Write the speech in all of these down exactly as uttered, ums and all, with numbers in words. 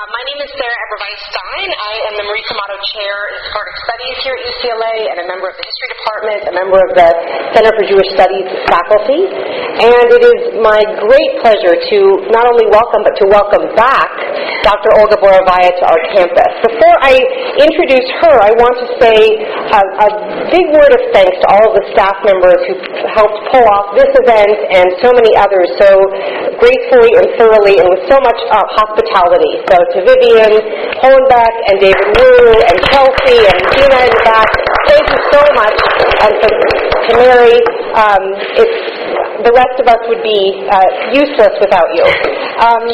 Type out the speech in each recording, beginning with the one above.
Uh, my name is Sarah Eberweis-Stein. I am the Marie Komodo Chair in Sephardic Studies here at U C L A and a member of the History Department, a member of the Center for Jewish Studies faculty. And it is my great pleasure to not only welcome, but to welcome back Doctor Olga Borovaya to our campus. Before I introduce her, I want to say a, a big word of thanks to all of the staff members who helped pull off this event and so many others so gracefully and thoroughly and with so much uh, hospitality. So to Vivian Hohenbeck and David Wu and Chelsea and Gina in the back, thank you so much. And to, to Mary, um, it's, the rest of us would be uh, useless without you. Um,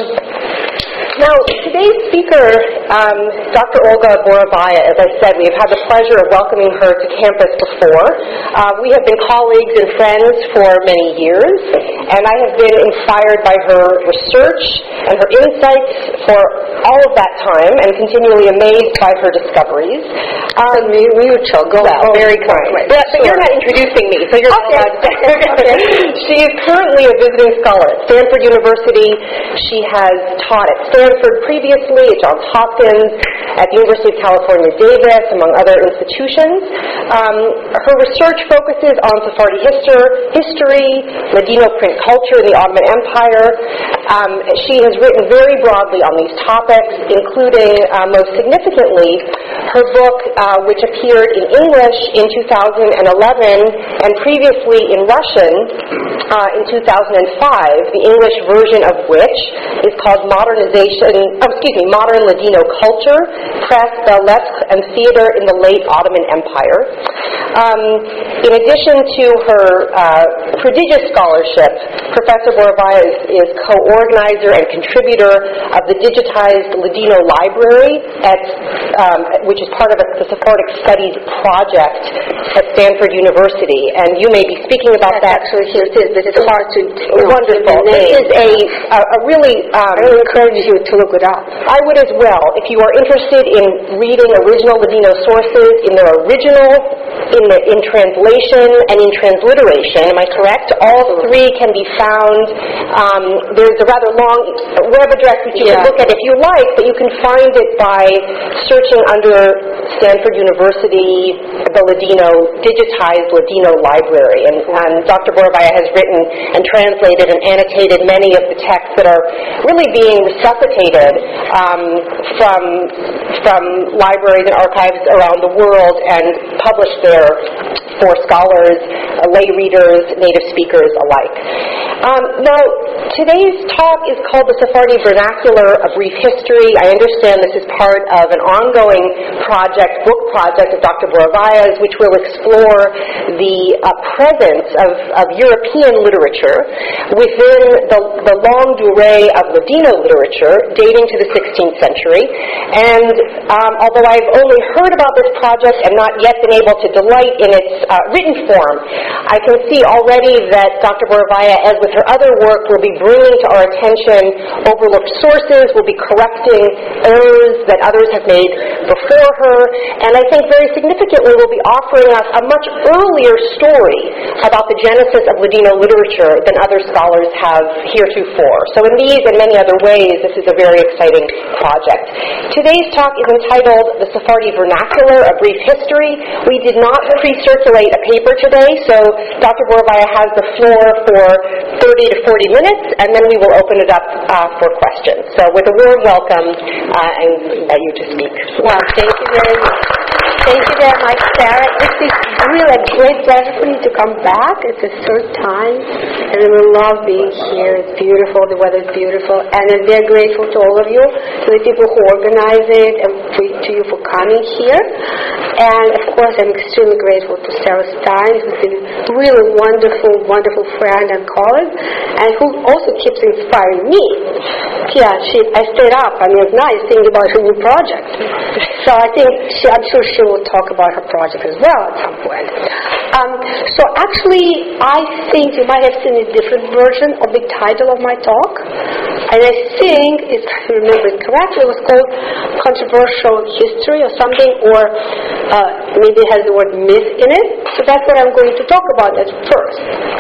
Now, today's speaker, um, Doctor Olga Borovaya, as I said, we have had the pleasure of welcoming her to campus before. Uh, we have been colleagues and friends for many years, and I have been inspired by her research and her insights for all of that time, and continually amazed by her discoveries. Um, mutual, go well, very kind. Right. But, but sure. You're not introducing me, so you're okay. not allowed to. Okay. She is currently a visiting scholar at Stanford University. She has taught at Stanford previously, at Johns Hopkins, at the University of California, Davis, among other institutions. Um, her research focuses on Sephardi history, history, Ladino print culture in the Ottoman Empire. Um, she has written very broadly on these topics, including, uh, most significantly, her book, uh, which appeared in English in two thousand eleven and previously in Russian uh, in two thousand five, the English version of which is called Modernization Oh, excuse me, Modern Ladino Culture, Press, Burlesque, and Theater in the Late Ottoman Empire. Um, in addition to her uh, prodigious scholarship, Professor Borovaya is, is co-organizer and contributor of the digitized Ladino Library, at, um, which is part of a, the Sephardic Studies project at Stanford University. And you may be speaking about That's that. Actually, here it is, but it's hard to... You know, wonderful. This is a, a, a really... Um, I would encourage you to look it up. I would as well. If you are interested in reading original Ladino sources in their original, in the, in translation, and in transliteration, am I correct? All three can be found. Um, there's a rather long web address that you yeah. can look at if you like, but you can find it by searching under Stanford University, the Ladino, digitized Ladino Library. And, and Doctor Borovaya has written and translated and annotated many of the texts that are really being resuscitated um, from from libraries and archives around the world and published there for scholars, uh, lay readers, native speakers alike. Um, now, today's talk is called The Sephardi Vernacular, A Brief History. I understand this is part of an ongoing project, book project of Doctor Borovaya's, which will explore the uh, presence of, of European literature within the, the longue durée of Ladino literature dating to the sixteenth century. And um, although I've only heard about this project and not yet been able to delight in its uh, written form, I can see already that Doctor Borovaya, as with her other work, will be bringing to our attention overlooked sources, will be correcting errors that others have made before her, and I think very significantly will be offering us a much earlier story about the genesis of Ladino literature than other scholars have heretofore. So in these and many other ways, this is a very exciting project. Today's talk is entitled The Sephardi Vernacular, A Brief History. We did not pre-circulate a paper today, so Doctor Borovaya has the floor for thirty to forty minutes, and then we will open it up uh, for questions. So with a warm welcome, uh, and invite you to speak. Well, thank you very much. Thank you very much, Sarah. This is really a great pleasure for me to come back. It's the third time, and I love being here. It's beautiful. The weather is beautiful, and I'm very grateful to all of you, to the people who organize it, and for, to you for coming here. And, of course, I'm extremely grateful to Sarah Stein, who's been a really wonderful, wonderful friend and colleague, and who also keeps inspiring me. Yeah, she, I stayed up. I mean, it's nice thinking about her new project. So I think she, I'm sure she will talk about her project as well at some point. Um, so actually, I think you might have seen a different version of the title of my talk. And I think, if I remember it correctly, it was called Controversial History or something, or uh, maybe it has the word myth in it. So that's what I'm going to talk about at first.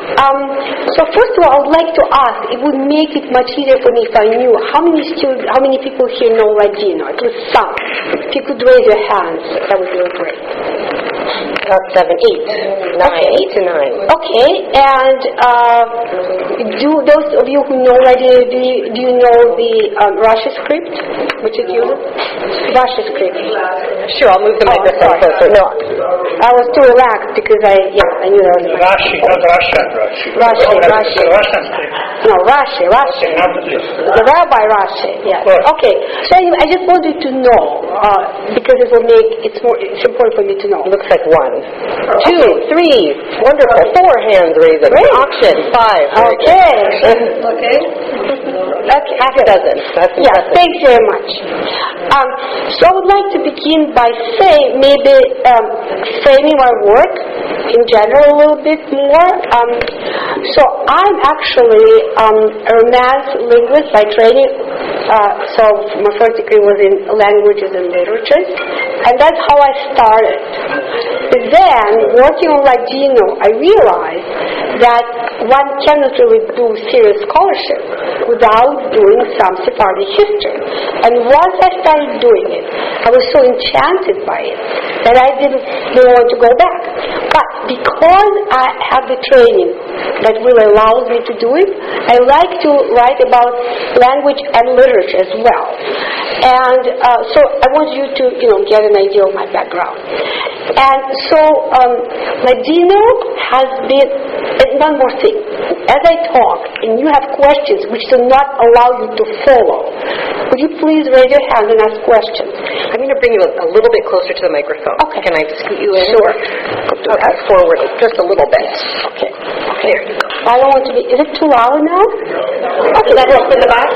Um, so first of all, I would like to ask, it would make it much easier for me if I knew how many students, how many people here know Ladino, at least some. If you could raise your hands, that would be great. About seven, eight, nine, Okay. eight to nine. Okay, and uh, do those of you who know Ladino, do you, do you know the um, Russia script, which is used? Russia script. Sure, I'll move the Oh, microphone sorry. closer. No, I was too relaxed because I, yeah, I knew that was my... Rashi, not Russian Rashi. Russian, Oh, that's Russian. the Russian script. No, Rashi, Rashi. Okay, not this. The rabbi Rashi, yes. Of course. Okay, so anyway, I just wanted to know, uh, because it will make, it's more, it's important for me to know. it looks like one, two, three, wonderful, four hands raising. Great. Auction, five. Very Okay. good. Okay. Okay. Half a dozen. That's Yeah, impressive. thanks very much. Um, so I would like to begin by saying, maybe um, framing my work in general a little bit more. Um, so I'm actually um, a Romance linguist by training. Uh, so my first degree was in languages and literatures, and that's how I started. But then, working on Ladino, I realized that one cannot really do serious scholarship without doing some Sephardic history. And once I started doing it, I was so enchanted by it that I didn't want to go back. But because I have the training that really allows me to do it, I like to write about language and literature as well. And uh, so I want you to, you know, get an idea of my background. And so um, Ladino has been, and one more thing, as I talk and you have questions which do not allow you to follow, would you please raise your hand and ask questions? I'm going to bring you a, a little bit closer to the microphone. Okay. Can I scoot you in? Sure. Okay, forward just a little bit. Okay. There you go. I don't want to be, is it too loud now? Okay, that help in the back?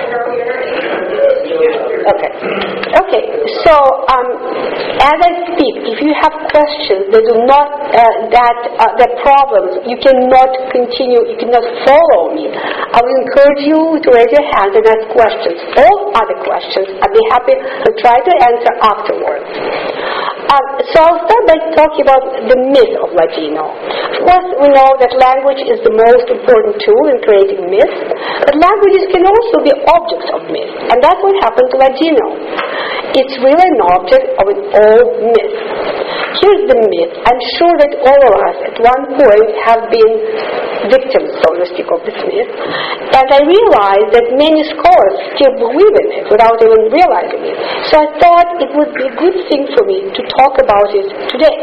Okay. Okay, so um, as I speak, if you have questions that do not, uh, that uh, that problems, you cannot continue, you cannot follow me, I will encourage you to raise your hand and ask questions. All other questions, I'd be happy to try to answer afterwards. Um, so I'll start by talking about the myth of Ladino. Of course, we know that language is the most important tool in creating myths, but languages can also be objects of myth, and that's what happened to Ladino. It's really an object of an old myth. Here's the myth. I'm sure that all of us at one point have been victims, so to speak, of this myth, and I realized that many scholars still believe in it without even realizing it. So I thought it would be a good thing for me to talk about it today.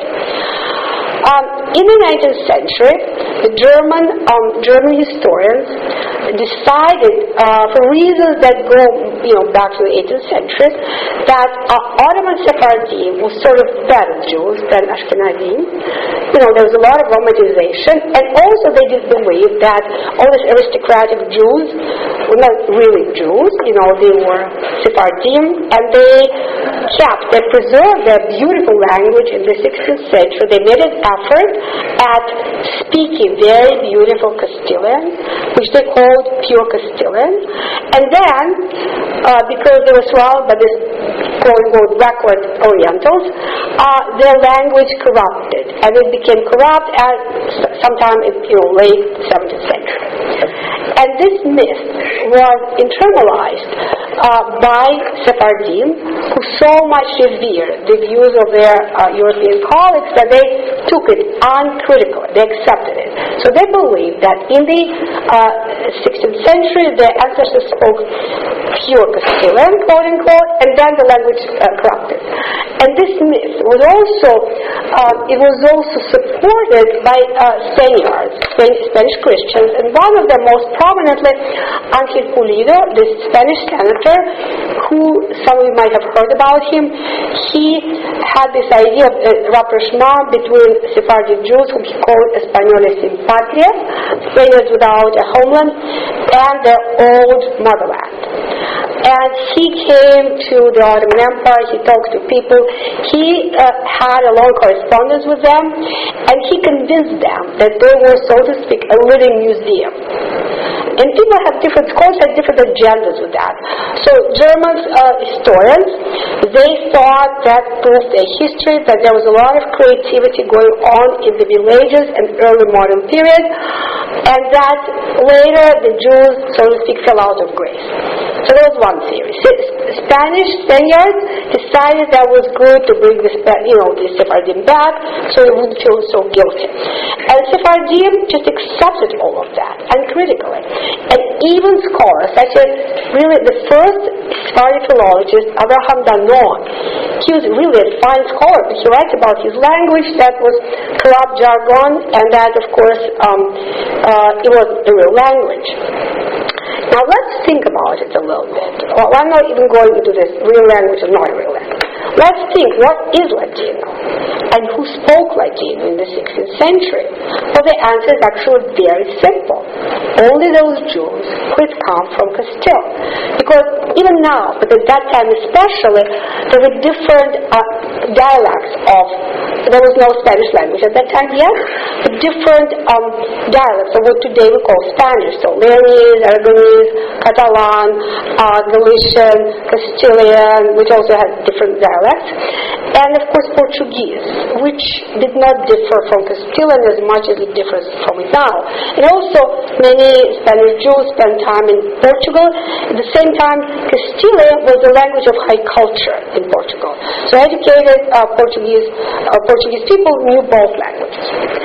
Um, in the nineteenth century, the German um, German historians decided, uh, for reasons that go, you know, back to the eighteenth century, that uh, Ottoman Sephardim was sort of better Jews than Ashkenazim. You know, there was a lot of romanization, and also they did believe that all these aristocratic Jews were not really Jews. You know, they were Sephardim, and they kept, they preserved their beautiful language in the sixteenth century. They made an effort at speaking very beautiful Castilian, which they called pure Castilian. And then, uh, because they were swallowed by this quote-unquote backward Orientals, uh, their language corrupted, and it became corrupt at sometime in, you know, late seventeenth century. And this myth was internalized uh, by Sephardim, who so much revered the views of their uh, European colleagues that they took it uncritically. They accepted it. So they believed that in the uh, sixteenth century, their ancestors spoke pure Castilian, quote unquote, and then the language uh, corrupted. And this myth was also uh, it was also supported by uh, Spaniards, Spanish Christians, and one of them most prominently, Ángel Pulido, this Spanish senator, who some of you might have heard about him. He had this idea of a rapprochement between Sephardic Jews, whom he called Españoles sin patria, Spaniards without a homeland, and their old motherland. And he came to the Ottoman Empire, he talked to people, he uh, had a long correspondence with them, and he convinced them that they were, so to speak, a living museum. and people have different, scholars have different agendas with that. So German uh, historians, they thought that proved a history, that there was a lot of creativity going on in the Middle Ages and early modern period, and that later the Jews, so to speak, fell out of grace. So that was one theory. So Spanish Spaniards decided that was good to bring the, you know, the Sephardim back, so they wouldn't feel so guilty. And Sephardim just accepted all of that uncritically. And even scholars, such as really the first Sephardic philologist, Abraham Danon, he was really a fine scholar, but he writes about his language that was corrupt jargon, and that, of course, um, uh, it was a real language. Now let's think about it a little bit. Well, I'm not even going into this real language or not real language. Let's think, what is Ladino? And who spoke Ladino in the sixteenth century? Well, the answer is actually very simple. Only those Jews who had come from Castile. Because even now, but at that time especially, there were different uh, dialects of, there was no Spanish language at that time yet, but different um, dialects of what today we call Spanish. So Leonese, Aragonese, Catalan, uh, Galician, Castilian, which also had different dialects, and of course Portuguese, which did not differ from Castilian as much as it differs from it now. And also many Spanish Jews spent time in Portugal. At the same time, Castilian was the language of high culture in Portugal. So educated uh, Portuguese uh, Portuguese people knew both languages.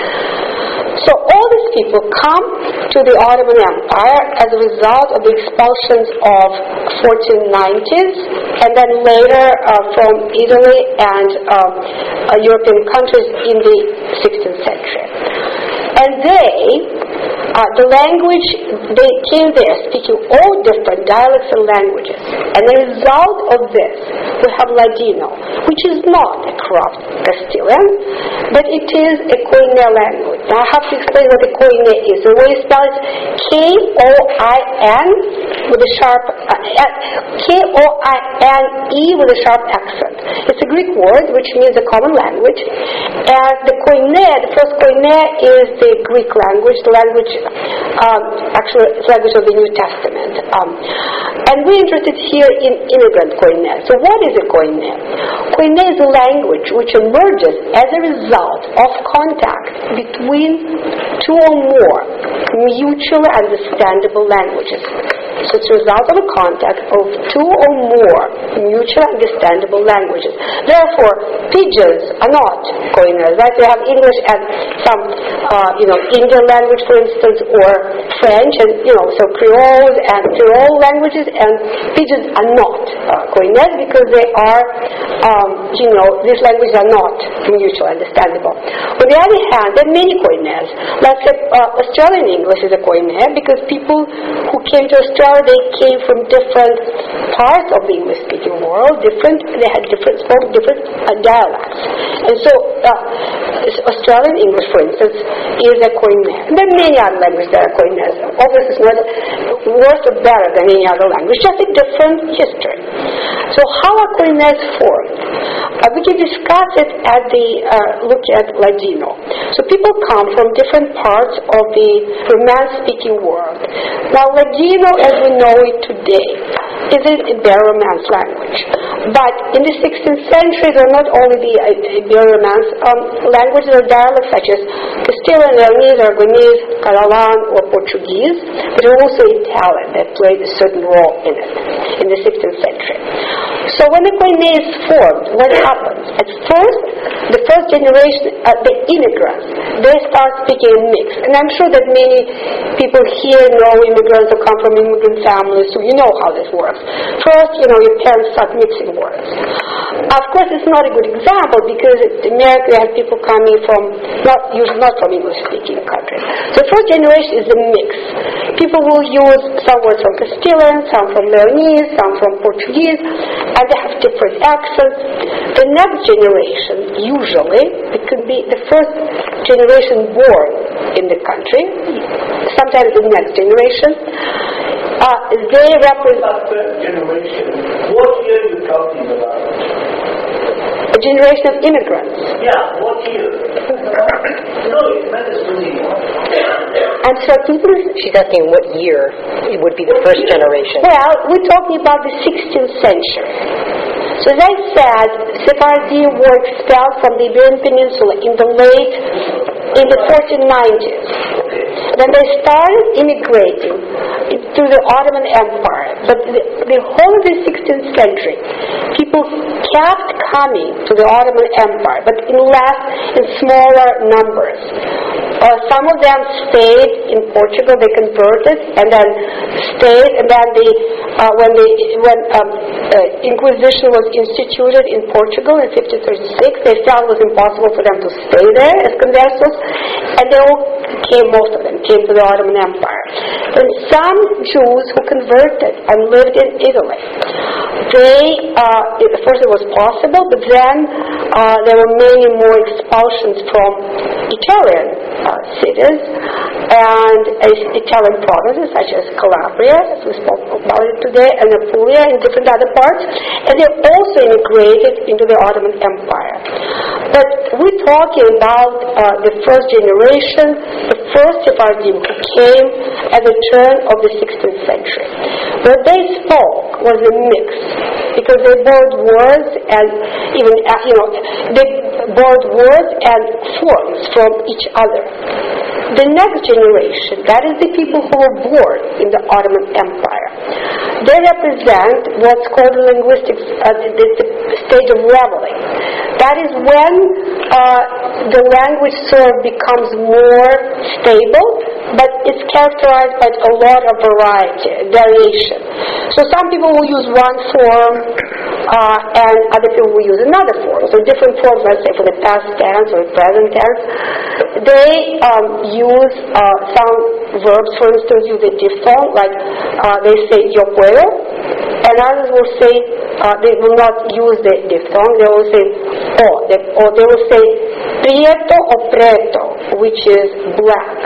So all these people come to the Ottoman Empire as a result of the expulsions of fourteen nineties, and then later uh, from Italy and um, uh, European countries in the sixteenth century. And they, uh, the language, they came there speaking all different dialects and languages. And the result of this, we have Ladino, which is not a corrupt Castilian, but it is a Koine language. Now I have to explain what a Koine is. The way you spell it, K O I N with a sharp, uh, K O I N E with a sharp accent. It's a Greek word which means a common language. And the Koine, the first Koine is the Greek language, the language, um, actually, it's the language of the New Testament. Um, and we're interested here in immigrant Koine. So what is a Koine? Koine is a language which emerges as a result of contact between two or more mutually understandable languages. So it's a result of a contact of two or more mutually understandable languages. Therefore, pidgins are not Koines, right? They have English and some, uh, you know, Indian language, for instance, or French, and, you know, so Creole and Creole languages, and pidgins are not uh, Koines because they are, um, you know, these languages are not mutually understandable. On the other hand, there are many Koines. Like uh, Australian English is a Koine because people who came to Australia, they came from different parts of the English-speaking world, different, they had different, spoke different uh, dialects. And so, uh, Australian English, for instance, is a Koine. And there are many other languages that are Koines. Obviously, it's not worse or better than any other language, just a different history. So, how are Koines formed? Uh, we can discuss it at the uh, look at Ladino. So, people come from different parts of the Romance-speaking world. Now, Ladino, as we know it today, is a Ibero-Romance language. But in the sixteenth century, there are not only the Ibero-Romance um, languages or dialects such as Castilian, Leonese, Aragonese, Catalan, or Portuguese, but also Italian that played a certain role in it in the sixteenth century. So when the Koine is formed, what happens? At first, the first generation, uh, the immigrants, they start speaking in mix. And I'm sure that many people here know immigrants or come from immigrant families, so you know how this works. First, you know, your parents start mixing words. Of course, it's not a good example because in America you have people coming from, not usually not from English-speaking countries. The first generation is a mix. People will use some words from Castilian, some from Leonese, some from Portuguese, and they have different accents. The next generation, usually, it could be the first generation born in the country, sometimes the next generation, uh, they represent... generation, what year are you talking about? A generation of immigrants. Yeah, what year? No, it matters to me. I'm sorry, can you please? She's asking what year it would be the first generation. Well, we're talking about the sixteenth century. So as I said, Sephardim were expelled from the Iberian Peninsula in the late, in the fourteen nineties. Then they started immigrating through the Ottoman Empire. But the, the whole of the sixteenth century, people kept coming to the Ottoman Empire, but in less, in smaller numbers. Uh, some of them stayed in Portugal, they converted, and then stayed, and then the, uh, when the when um, uh, Inquisition was instituted in Portugal in fifteen thirty-six, they felt it was impossible for them to stay there as conversos, and they all came, most of them came to the Ottoman Empire. And some Jews who converted and lived in Italy, they, uh, at first it was possible, but then uh, there were many more expulsions from Italian uh, cities and uh, Italian provinces such as Calabria, as we spoke about it today, and Apulia and different other parts, and they also immigrated into the Ottoman Empire. But we're talking about uh, the first generation, the first Sephardim who came at the turn of the sixteenth century. What they spoke was a mix, because they borrowed words and even, uh, you know, they borrowed words and forms from each other. The next generation, that is the people who were born in the Ottoman Empire, they represent what's called in linguistics uh, the, the stage of leveling. That is when uh, the language sort of becomes more stable, but it's characterized by a lot of variety, variation. So some people will use one form, uh, and other people will use another form. So different forms, let's say for the past tense or the present tense, they um, use uh, some verbs, for instance, use a diphthong, like uh, they say yo puedo, and others will say, uh, they will not use the diphthong, they will say o, they, or they will say prieto or preto, which is black.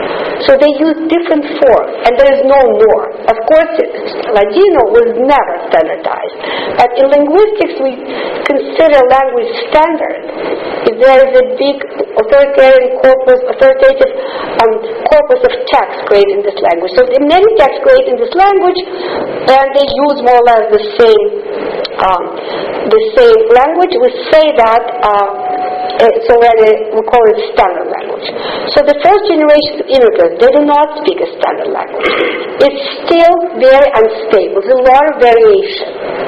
So they use different forms, and there is no norm. Of course, Ladino was never standardized. But in linguistics, we consider language standard if there is a big authoritarian corpus, authoritative um, corpus of text created in this language. So there are many texts created in this language, and they use more or less the same um, the same language. We say that. Uh, It's already, we call it standard language. So the first generation of immigrants, they do not speak a standard language. It's still very unstable. There's a lot of variation.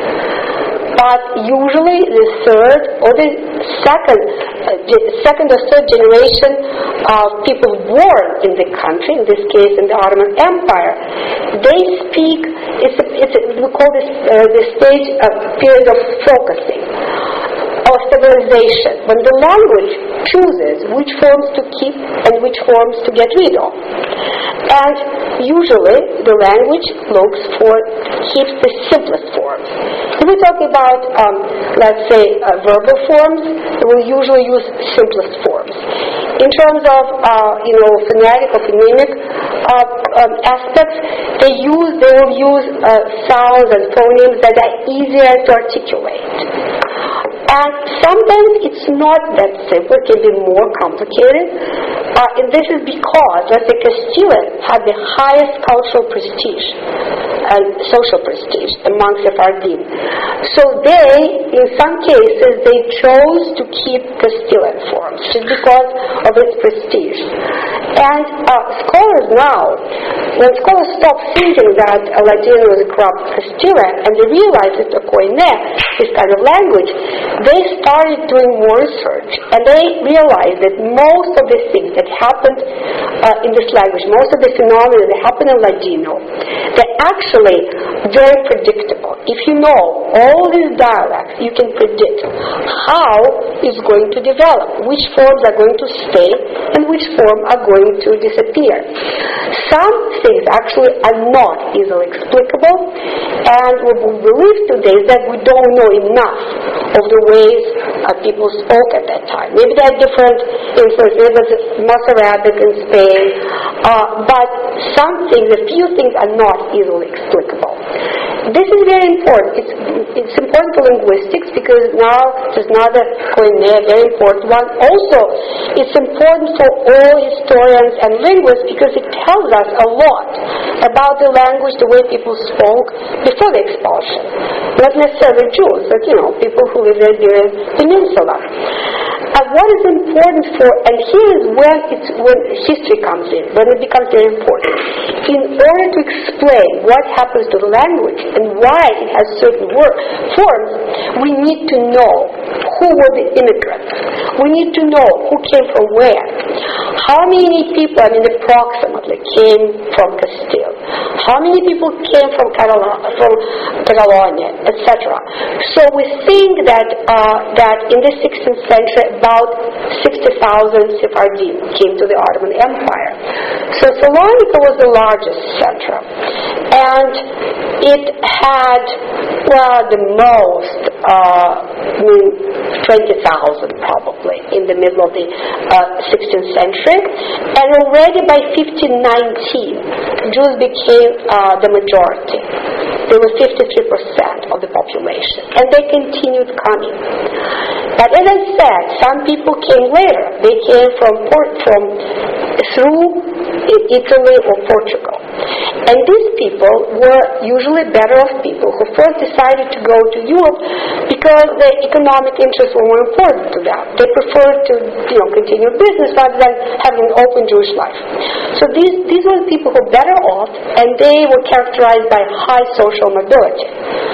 But usually the third or the second, uh, the second or third generation of people born in the country, in this case in the Ottoman Empire, they speak, it's, a, it's a, we call this uh, the stage of period of focusing, or stabilization, when the language chooses which forms to keep and which forms to get rid of. And usually the language looks for, keeps the simplest forms. If we're talking about, um, let's say, uh, verbal forms, we will usually use simplest forms. In terms of, uh, you know, phonetic or phonemic uh, um, aspects, they use, they will use uh, sounds and phonemes that are easier to articulate. And sometimes it's not that simple, it can be more complicated. Uh, and this is because, let's say, Castilian had the highest cultural prestige and social prestige among Sephardim. So they, in some cases, they chose to keep Castilian forms just because of its prestige. And uh, scholars now, when scholars stop thinking that uh, Ladino was a corrupt Castilian, and they realized that the Koine, this kind of language, they started doing more research, and they realized that most of the things that happened uh, in this language, most of the phenomena that happen in Ladino, they're actually very predictable. If you know all these dialects, you can predict how it's going to develop, which forms are going to stay, and which forms are going to disappear. Some things actually are not easily explicable, and what we believe today is that we don't know enough of the ways uh, people spoke at that time. Maybe there are different influences. Maybe there's Mozarabic in Spain, uh, but some things, a few things are not easily explicable. this is very important. It's, it's important for linguistics because now there's another point there, very important one. Also, it's important for all historians and linguists because it tells us a lot about the language, the way people spoke before the expulsion. Not necessarily Jews, but, you know, people who lived there during the Peninsula. And what is important for, and here is when, it's, when history comes in, when it becomes very important. In order to explain what happens to the language and why it has certain word, forms, we need to know who were the immigrants. We need to know who came from where. How many people, I mean approximately, came from Castile? How many people came from Catalonia, from Catalonia, et cetera? So we think that uh, that in the sixteenth century, about sixty thousand Sephardim came to the Ottoman Empire. So Salonika was the largest center, and it had, well, the most, uh, I mean, twenty thousand probably in the middle of the uh, sixteenth century, and already by fifteen nineteen, Jews became uh, the majority. They were fifty-three percent of the population, and they continued coming. But as I said, some people came later. They came from from through Italy or Portugal, and these people were usually better off people who first decided to go to Europe because their economic interests were more important to them. They preferred to, you know, continue business rather than having an open Jewish life. So these these were people who were better off, and they were characterized by high social mobility.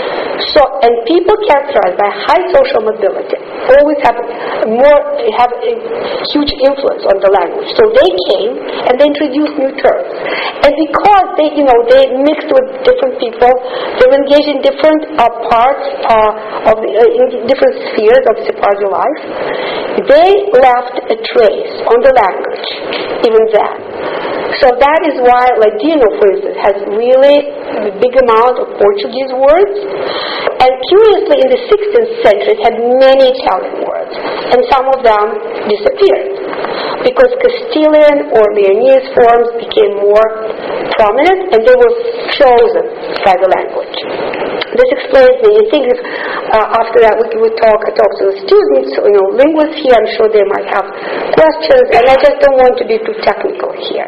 So, and people characterized by high social mobility always have more have a huge influence on the language. So they came and they introduced new terms, and because they, you know, they mixed with different people, they were engaged in different uh, parts uh, of the, uh, in different spheres of Sephardi life. They left a trace on the language, even then. So that is why Ladino, for instance, has really a big amount of Portuguese words. And curiously, in the sixteenth century, it had many Italian words. And some of them disappeared because Castilian or Leonese forms became more prominent, and they were chosen by the language. This explains many things. Uh, after that, we would talk, I talk to the students, you know, linguists here. I'm sure they might have questions, and I just don't want to be too technical here.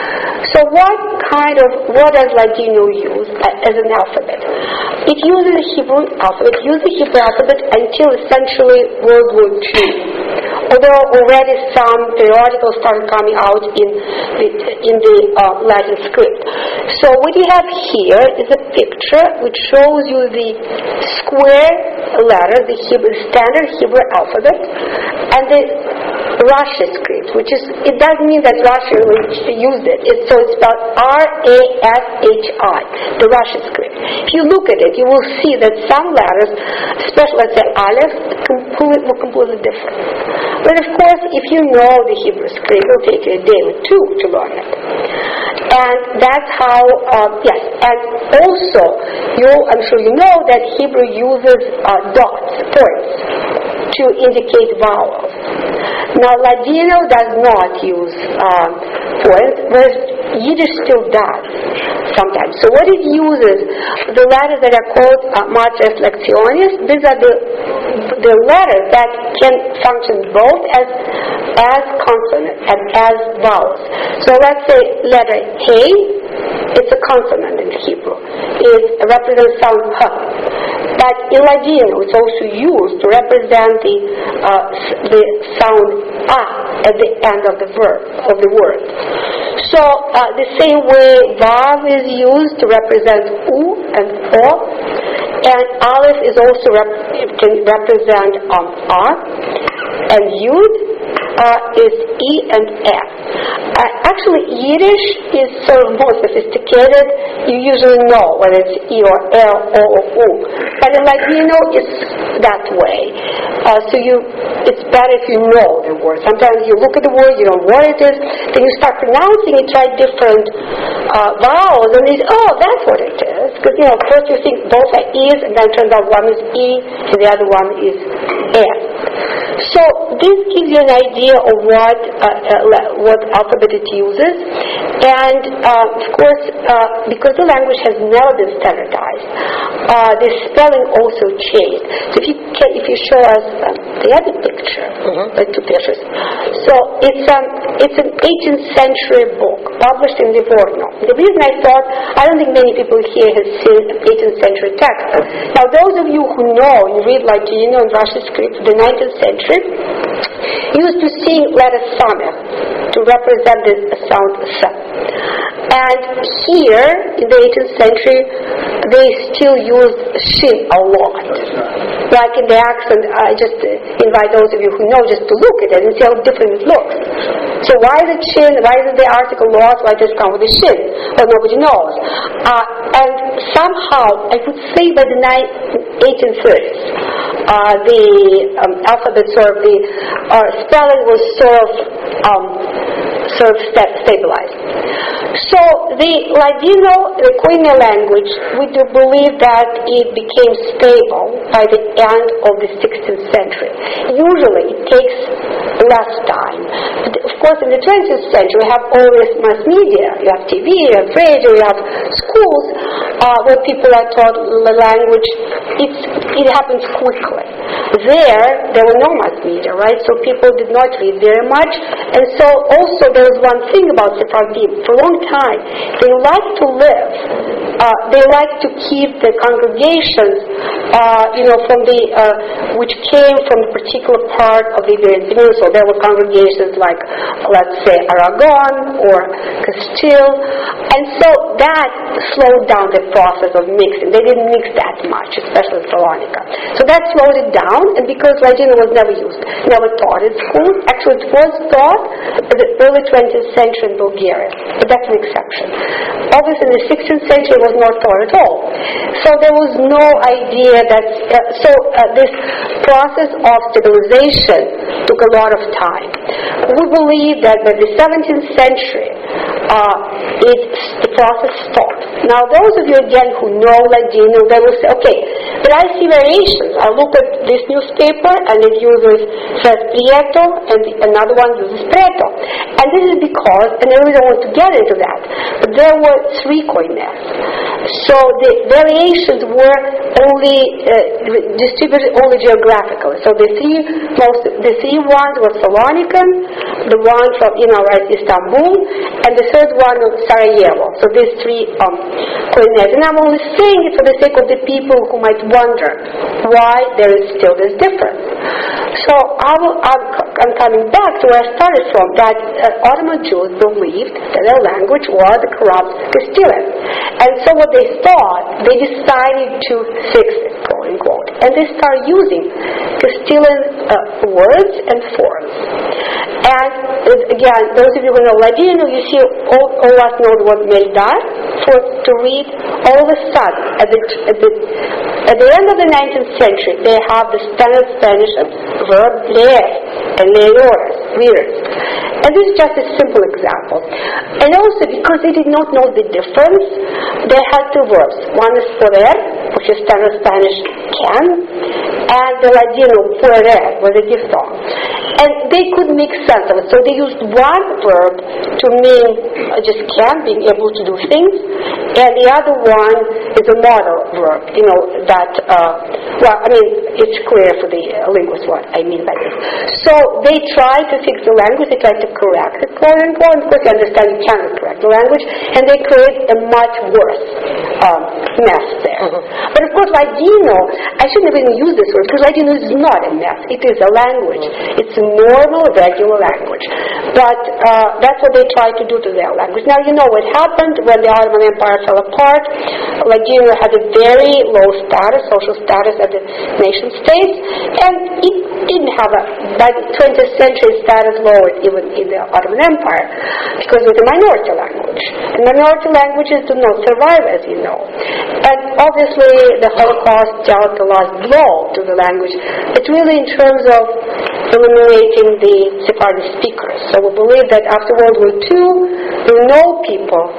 So what kind of, what does Ladino use as an alphabet? It uses the Hebrew alphabet. It used the Hebrew alphabet until essentially World War Two. Although already some periodicals started coming out in the, in the uh, Latin script. So what you have here is a picture which shows you the square letters, the Hebrew, standard Hebrew alphabet, and the Rashi script, which is, it doesn't mean that Rashi used it. It's, so it's spelled R A S H I, the Rashi script. If you look at it, you will see that some letters, especially let's say Aleph, completely, were completely different. But of course, if you know the Hebrew script, it will take you a day or two to learn it. And that's how, uh, yes, and also, you, I'm sure you know that Hebrew uses uh, dots, points, to indicate vowels. Now, Ladino does not use um, points, whereas Yiddish still does sometimes. So what it uses, the letters that are called uh, matres lectionis, these are the the letters that can function both as as consonants and as vowels. So let's say letter Hey, it's a consonant in Hebrew. It represents sound H. But in Ladino, it's also used to represent the uh, the sound A at the end of the verb of the word. So uh, the same way Vav is used to represent U and O, and Aleph is also rep- can represent um, A, and Yud uh, is E and F. Uh, actually, Yiddish is sort of more sophisticated. You usually know whether it's E or L, O or U. But in Ladino, it's that way. Uh, so you, it's better if you know the word. Sometimes you look at the word, you don't know what it is, then you start pronouncing it, try different uh, vowels, and you say, oh, that's what it is. Because, you know, first you think both are E's, and then it turns out one is E, and the other one is F. So this gives you an idea of what uh, uh, what alphabet it uses, and uh, of course, uh, because the language has never been standardized, uh, the spelling also changed. So if you can, if you show us um, the other picture, mm-hmm. the two pictures, so it's um it's an eighteenth century book published in Livorno. The reason I thought I don't think many people here have seen eighteenth century text. Now, those of you who know, you read Ladino and Russian script, the nineteenth century used to sing letter Sameh to represent the sound S. And here, in the eighteenth century, they still use Shin a lot. Like in the accent, I just invite those of you who know just to look at it and see how different it looks. So why is it Shin? Why is it the article lost? Why does it come with the Shin? Well, nobody knows. Uh, and somehow, I would say by the eighteen thirties, uh, the um, alphabet sort of the uh, spelling was sort of um, sort of sta- stabilized. So the Ladino, the Koine language, we do believe that it became stable by the end of the sixteenth century. Usually it takes less time. But of course, in the twentieth century, we have all this mass media. You have T V, you have radio, you have schools uh, where people are taught the language. It's, it happens quickly. There, there were no mass media, right? So people did not read very much. And so also there was one thing about Sephardim. For a long time, they like to live. Uh, they like to keep the congregations, uh, you know, from the uh, which came from a particular part of the Iberian Peninsula. There were congregations like, let's say, Aragon or Castile, and so that slowed down the process of mixing. They didn't mix that much, especially Salonika. So that slowed it down, and because Ladino was never used, never taught in school. Actually, it was taught in the early twentieth century in Bulgaria, but that's an exception. Obviously, in the sixteenth century, it was not taught at all. So there was no idea that. Uh, so uh, this process of stabilization took a lot of time. We believe that by the seventeenth century, uh, it, the process stopped. Now, those of you again who know Ladino, they will say, okay, but I see variations. I look at this newspaper and it uses says Prieto and the, another one uses Preto. And this is because, and I really don't want to get into that, but there were three koines. So the variations were only uh, distributed only geographically. So the three most, the three ones were Salonican, the one from, you know, right, Istanbul, and the third one was Sarajevo. So these three um, koines. And I'm only saying it for the sake of the people who might wonder why there is still this difference. So I will, I'm, I'm coming back to where I started from, that uh, Ottoman Jews believed that their language was a corrupt Castilian. And so what they thought, they decided to fix it, quote unquote. And they started using Castilian uh, words and forms. And uh, again, those of you who know Ladino, you see all, all of us know the word meldar, for to read. All of a sudden, at the, at the, at the end of the nineteenth century, they have the standard Spanish verb leer and leedores, readers. And this is just a simple example. And also because they did not know the difference, they had two verbs. One is poder, which is standard Spanish can, and the Ladino puere was a diphthong. And they could make sense of it. So they used one verb to mean uh, just can, being able to do things, and the other one is a modal verb, you know, that, uh, well, I mean, it's clear for the uh, linguist what I mean by this. So they tried to fix the language, they tried to correct it, quote unquote, and of course you understand you cannot correct the language, and they create a much worse um, mess there. Mm-hmm. But of course Ladino, I shouldn't even use this word, because Ladino is not a mess, it is a language. It's a normal, regular language. But uh, that's what they tried to do to their language. Now you know what happened when the Ottoman Empire fell apart. Ladino had a very low status, social status at the nation states, and it didn't have a, by the twentieth century, status lowered even in the Ottoman Empire, because it was a minority language. And minority languages do not survive, as you know. And obviously the Holocaust dealt a last blow to the language. It's really in terms of eliminating the Sephardic speakers. So we believe that after World War Two, there were no people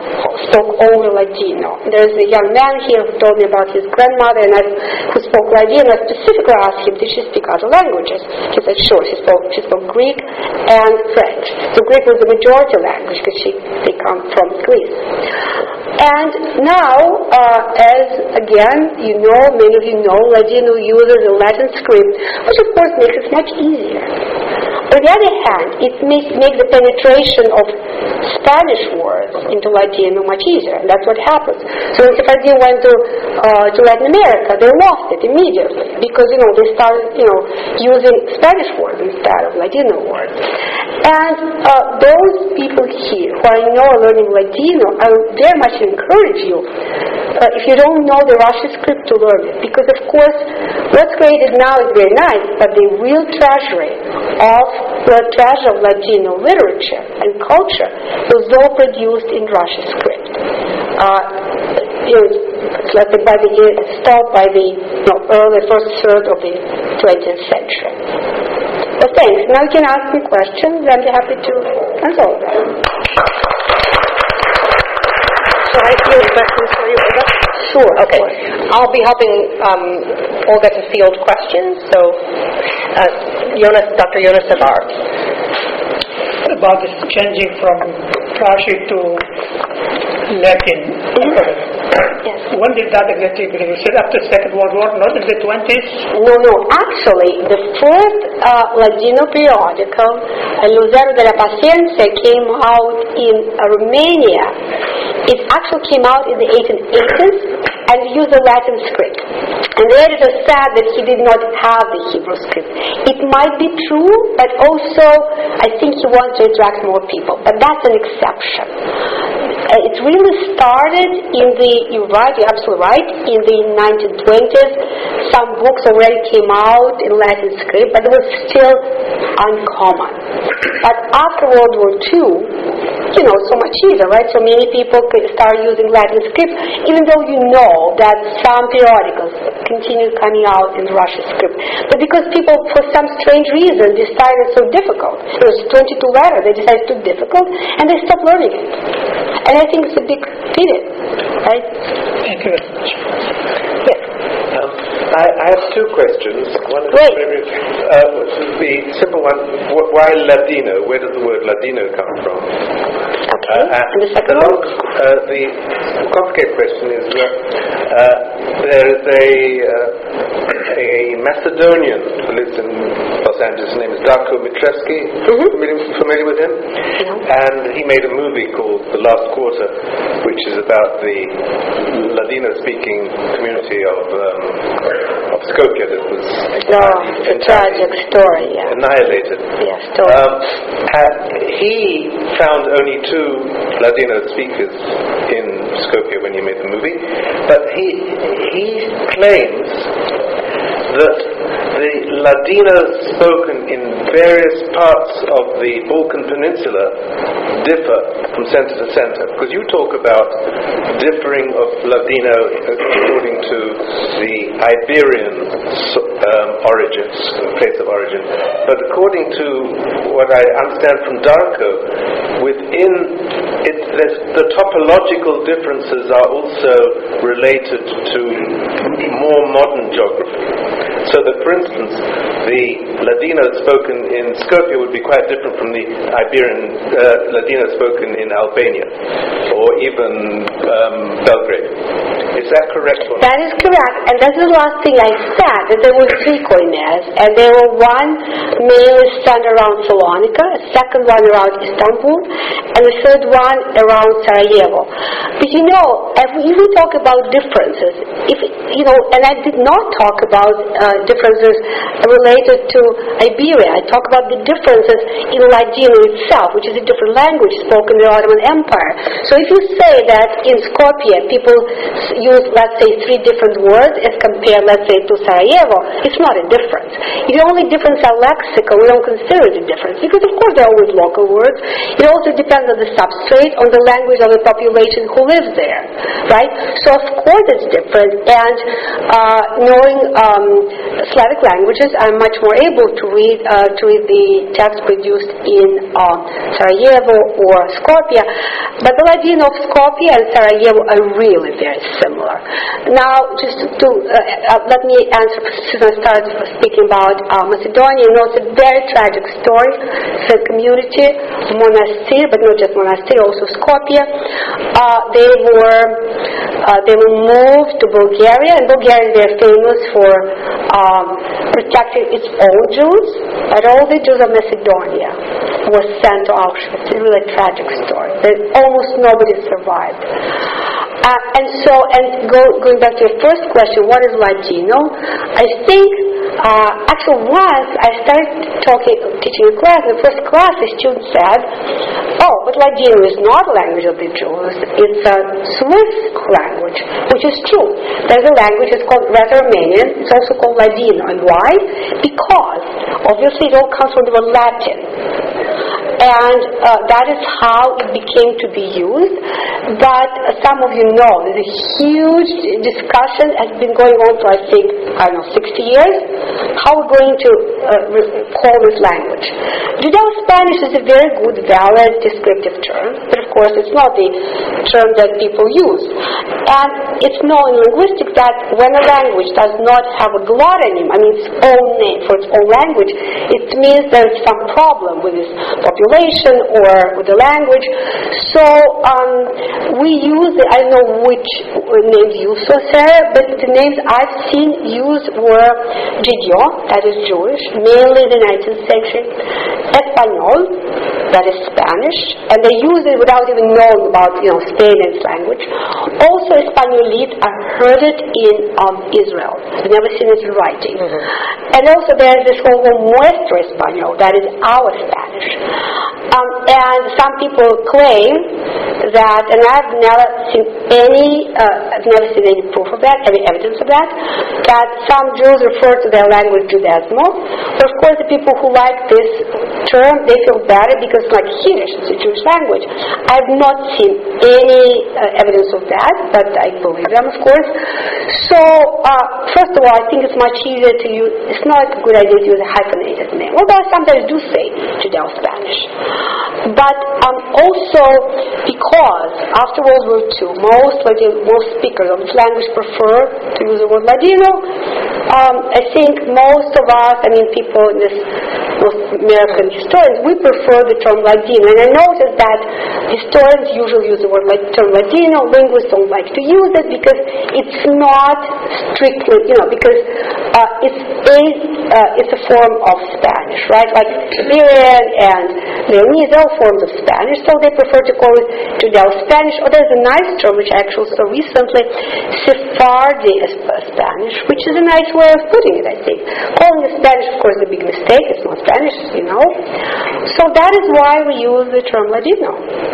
spoke only Ladino. There's a young man here who told me about his grandmother and I, who spoke Ladino. I specifically asked him, did she speak other languages? He said, sure, she spoke, she spoke Greek and French. So Greek was the majority language because she, they come from Greece. And now, uh, as again, you know, many of you know, Ladino uses a Latin script, which of course makes it much easier. On the other hand, it makes make the penetration of Spanish words into Ladino much easier. And that's what happens. So when Sephardim went to uh, to Latin America, they lost it immediately because you know they started you know using Spanish words instead of Ladino words. And uh, those people here who I know are learning Ladino, I would very much encourage you. Uh, if you don't know the Russian script, to learn it, because of course what's created now is very nice, but the real treasury of the treasure of Ladino literature and culture was all produced in Russian script. Uh, you know, let's say by the stopped by the you know, early first third of the twentieth century. Well, thanks. Now you can ask me questions. I'd be happy to answer them. Shall I field questions for you, Olga? Sure, okay. I'll be helping um, Olga to field questions. So, uh, Jonas, Doctor Jonas Navar. About this changing from Rashi to Latin. Mm-hmm. Yes. When did that exactly begin? You said after the Second World War, not in the twenties? No, no. Actually, the first uh, Ladino periodical, uh, Lucero de la Paciencia, came out in uh, Romania. It actually came out in the eighteen eighties and used the Latin script. And the editor said that he did not have the Hebrew script. It might be true, but also I think he wanted to attract more people. But that's an exception. Uh, it really started in the, you're right, you're absolutely right, in the nineteen twenties. Some books already came out in Latin script, but it was still uncommon. But after World War Two, you know, so much easier, right? So many people could start using Latin script, even though you know that some periodicals continue coming out in Russian script. But because people, for some strange reason, decided it's so difficult. It was twenty-two letters, they decided it's too difficult, and they stopped learning it. And I think it's a big pity, right? Thank you very much. Yes. Um, I, I have two questions. One is Great. very, uh, the simple one, wh- why Ladino? Where does the word Ladino come from? Okay. Uh, and the second the, one? long, uh, the complicated question is that uh, there is a, uh, a Macedonian who lives in Los Angeles. His name is Darko Mitreski. Mm-hmm. Familiar, familiar with him? Yeah. And he made a movie called The Last Quarter, which is about the Ladino-speaking community of um, of Skopje that was Oh, it's a tragic story, yeah. annihilated. Yeah, story. Um, and he found only two Ladino speakers in Skopje when he made the movie, but he he claims that the Ladinos spoken in various parts of the Balkan Peninsula differ from center to center. Because you talk about differing of Ladino according to the Iberian um, origins, place of origin. But according to what I understand from Darko, within it, the topological differences are also related to more modern geography. So that, for instance, the Ladino spoken in Skopje would be quite different from the Iberian uh, Ladino spoken in Albania or even um, Belgrade. Is that correct? Or That is correct, and that's the last thing I said, that there were three koines, and there were one mainly centered around Salonika, a second one around Istanbul, and the third one around Sarajevo. But you know, if we talk about differences, if you know, and I did not talk about uh, differences related to Iberia. I talk about the differences in Ladino itself, which is a different language spoken in the Ottoman Empire. So if you say that in Skopje people use, let's say, three different words as compared, let's say, to Sarajevo, it's not a difference. The only difference are lexical. We don't consider it a difference because, of course, there are always local words. It also depends on the substrate, on the language of the population who lives there, right? So, of course, it's different. And uh, knowing um, Slavic languages, I'm much more able to read uh, to read the text produced in um, Sarajevo or Skopje, but the Ladino of Skopje and Sarajevo are really very similar. Now, just to uh, uh, let me answer, since I started speaking about uh, Macedonia, you know, it's a very tragic story. It's a community, Monastir, but not just Monastir, also Skopje. Uh, they were uh, they were moved to Bulgaria, and Bulgaria, they're famous for um, protecting its own Jews, but all the Jews of Macedonia were sent to Auschwitz. It's a really tragic story. There, almost nobody survived. Uh, and so, and go, going back to your first question, what is Ladino? I think, uh, actually once I started talking, teaching a class, in the first class the student said, oh, but Ladino is not a language of the Jews, it's a Swiss language, which is true. There's a language, it's called Rhaeto-Romanian, it's also called Ladino. And why? Because, obviously, it all comes from the word Latin. And uh, that is how it became to be used. But uh, some of you know there's a huge discussion has been going on for I think I don't know sixty years. How we're going to uh, re- call this language? Judeo-Spanish is a very good, valid, descriptive term, but of course it's not the term that people use. And it's known in linguistics that when a language does not have a glottonym, I mean its own name for its own language, it means there's some problem with its population or with the language. So um, we use, I don't know which names you saw, Sarah, but the names I've seen used were Judeo, that is Jewish, mainly in the nineteenth century, Espanol, that is Spanish, and they use it without even knowing about, you know, Spain and its language. Also Espanolid, I heard it in um, Israel. I've never seen it in writing. Mm-hmm. And also there's this whole Nuestro Español, that is our Spanish. Um, and some people claim that, and I've never seen any, uh, I've never seen any proof of that, any evidence of that, that some Jews refer to their language Judaismo. But of course, the people who like this term, they feel better because, like Yiddish, it's a Jewish language. I've not seen any uh, evidence of that, but I believe them, of course. So, uh, first of all, I think it's much easier to use. It's not a good idea to use a hyphenated name. Although sometimes do say Judeo-Spanish. But um, also because after World War Two, most Ladino, most speakers of this language prefer to use the word Ladino. Um, I think most of us, I mean people in this, most American historians, we prefer the term Ladino. And I noticed that historians usually use the word term Ladino. Linguists don't like to use it because it's not strictly, you know, because uh, it's a uh, it's a form of Spanish, right? Like Iberian and Leonese, all forms of Spanish, so they prefer to call it Judeo-Spanish. Or there's a nice term which I actually saw recently, Sephardi Spanish, which is a nice way of putting it, I think. Calling it Spanish, of course, is a big mistake. It's not Spanish, you know. So that is why we use the term Ladino.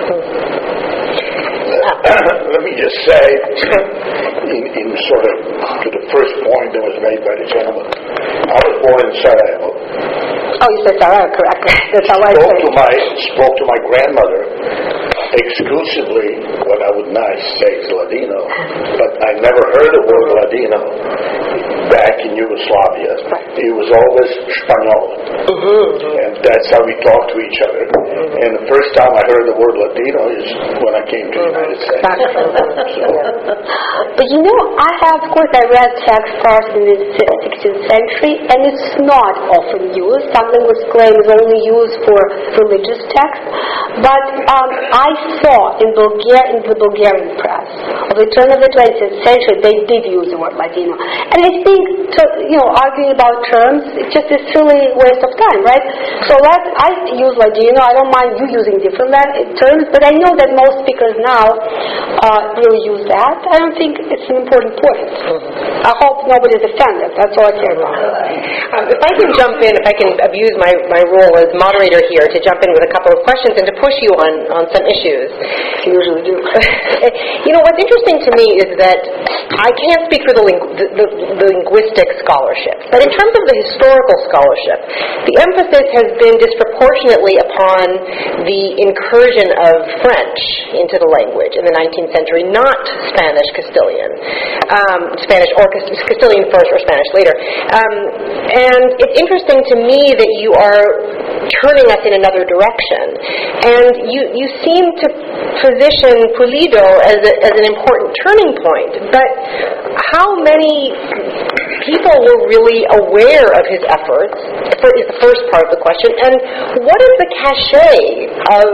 Let me just say, in, in sort of to the first point that was made by the gentleman, I was born in Sarajevo. Oh, you said Sarajevo, correct. That's how I spoke say to my spoke to my grandmother exclusively what I would not say is Ladino, but I never heard the word Ladino back in Yugoslavia. It was always Spanish, mm-hmm. and that's how we talked to each other. Mm-hmm. And the first time I heard the word Ladino is when I came to the United States. So. But you know, I have, of course, I read text first in the sixteenth century, and it's not often used. Some linguists claim it's only used for religious texts. But um, I saw in Bulgaria, in the Bulgarian press, of the turn of the twentieth century, they did use the word Ladino. And I think, to, you know, arguing about terms, it's just a silly waste of time, right? So let I use Ladino. I don't mind you using different terms, but I know that most speakers now uh, really use that. I don't think it's an important point. I hope nobody's offended. That's all I care about. Um, if I can jump in, if I can abuse my, my role as moderator here to jump in with a couple of questions and to push you on, on some issues. Jews. You usually do. You know, what's interesting to me is that I can't speak for the, ling- the, the, the linguistic scholarship, but in terms of the historical scholarship, the emphasis has been disproportionately upon the incursion of French into the language in the nineteenth century, not Spanish Castilian. Um, Spanish or Castilian first or Spanish later. Um, and it's interesting to me that you are turning us in another direction. And you, you seem to position Pulido as, a, as an important turning point. But how many people were really aware of his efforts, is the first part of the question. And what is the cachet of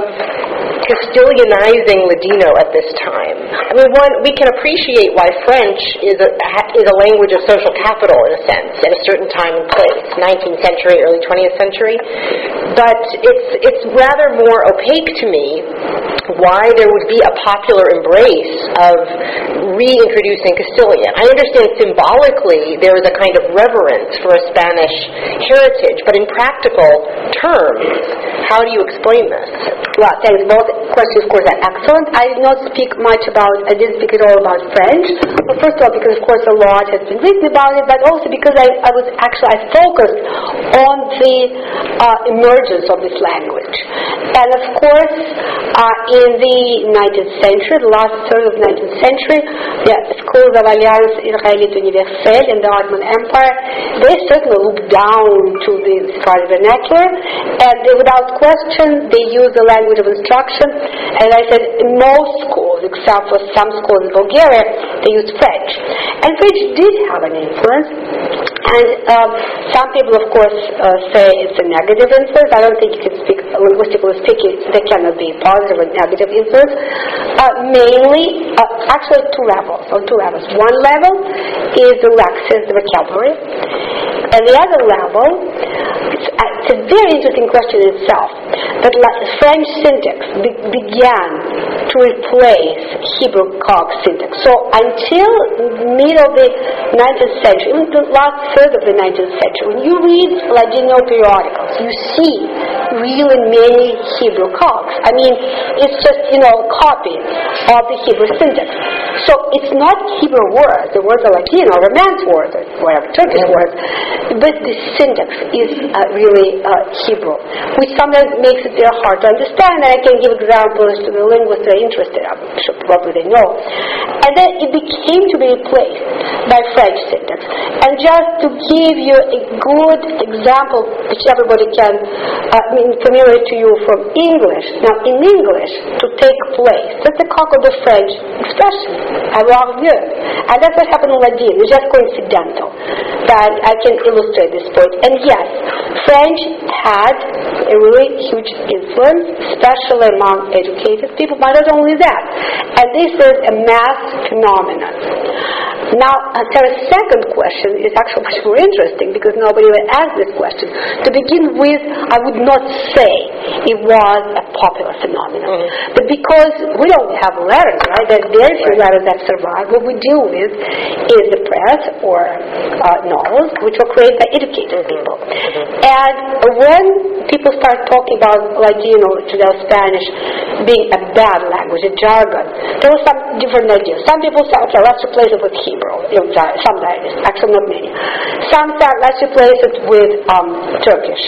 Castilianizing Ladino at this time? I mean, one, we can appreciate why French is a, is a language of social capital, in a sense, at a certain time and place, nineteenth century, early twentieth century. But it's, it's rather more opaque to me why there would be a popular embrace of reintroducing Castilian. I understand symbolically there is a kind of reverence for a Spanish heritage, but in practical terms, how do you explain this? Well, thanks. Both questions, of course, are excellent. I did not speak much about, I didn't speak at all about French. Well, first of all, because, of course, a lot has been written about it, but also because I, I was actually, I focused on the uh, emergence of this language. And, of course, uh, in the nineteenth century, the last third of the nineteenth century, the schools of Alliance Israélite Universelle in the Ottoman Empire, they certainly looked down to the Sephardic vernacular, and they, without question, they used the language of instruction. As I said, in most schools, except for some schools in Bulgaria, they used French. And French did have an influence. And um, some people, of course, uh, say it's a negative influence. I don't think you can speak, linguistically speaking, there cannot be positive and negative influence. Uh, mainly, uh, actually two levels, on two levels. One level is the lexis, the vocabulary. And the other level, it's, uh, it's a very interesting question in itself, that French syntax be- began to replace Hebrew Cog syntax. So until middle of the nineteenth century, even the last third of the nineteenth century, when you read Ladino periodicals, you see really many Hebrew Cogs. I mean, it's just, you know, a copy of the Hebrew syntax. So it's not Hebrew words. The words are Latino, Romance words, or whatever, Turkish words. But the syntax is uh, really uh, Hebrew, which sometimes makes it very hard to understand. And I can give examples to the linguists that are interested. I'm sure probably they know. And then it became to be replaced by French syntax. And just to give you a good example, which everybody can uh, I mean, familiar to you from English. Now, in English, to take place, that's the cock of the French expression, avoir lieu. And that's what happened in Ladino. It's just coincidental that I can illustrate this point. And yes, French had a really huge influence, especially among educated people, but not only that. And this is a mass phenomenon. Now, uh, Sarah's second question is actually much more interesting because nobody will ask this question. To begin with, I would not say it was a popular phenomenon. Mm-hmm. But because we don't have letters, right? There are very few letters that survive. What we deal with is the press or uh, novels, which were created by educated people. Mm-hmm. And when people start talking about Ladino, Judeo-Spanish being a bad language, a jargon, there were some different ideas. Some people said, okay, let's replace it with Hebrew. You know, some dialects, actually not many. Some said, let's replace it with um, Turkish,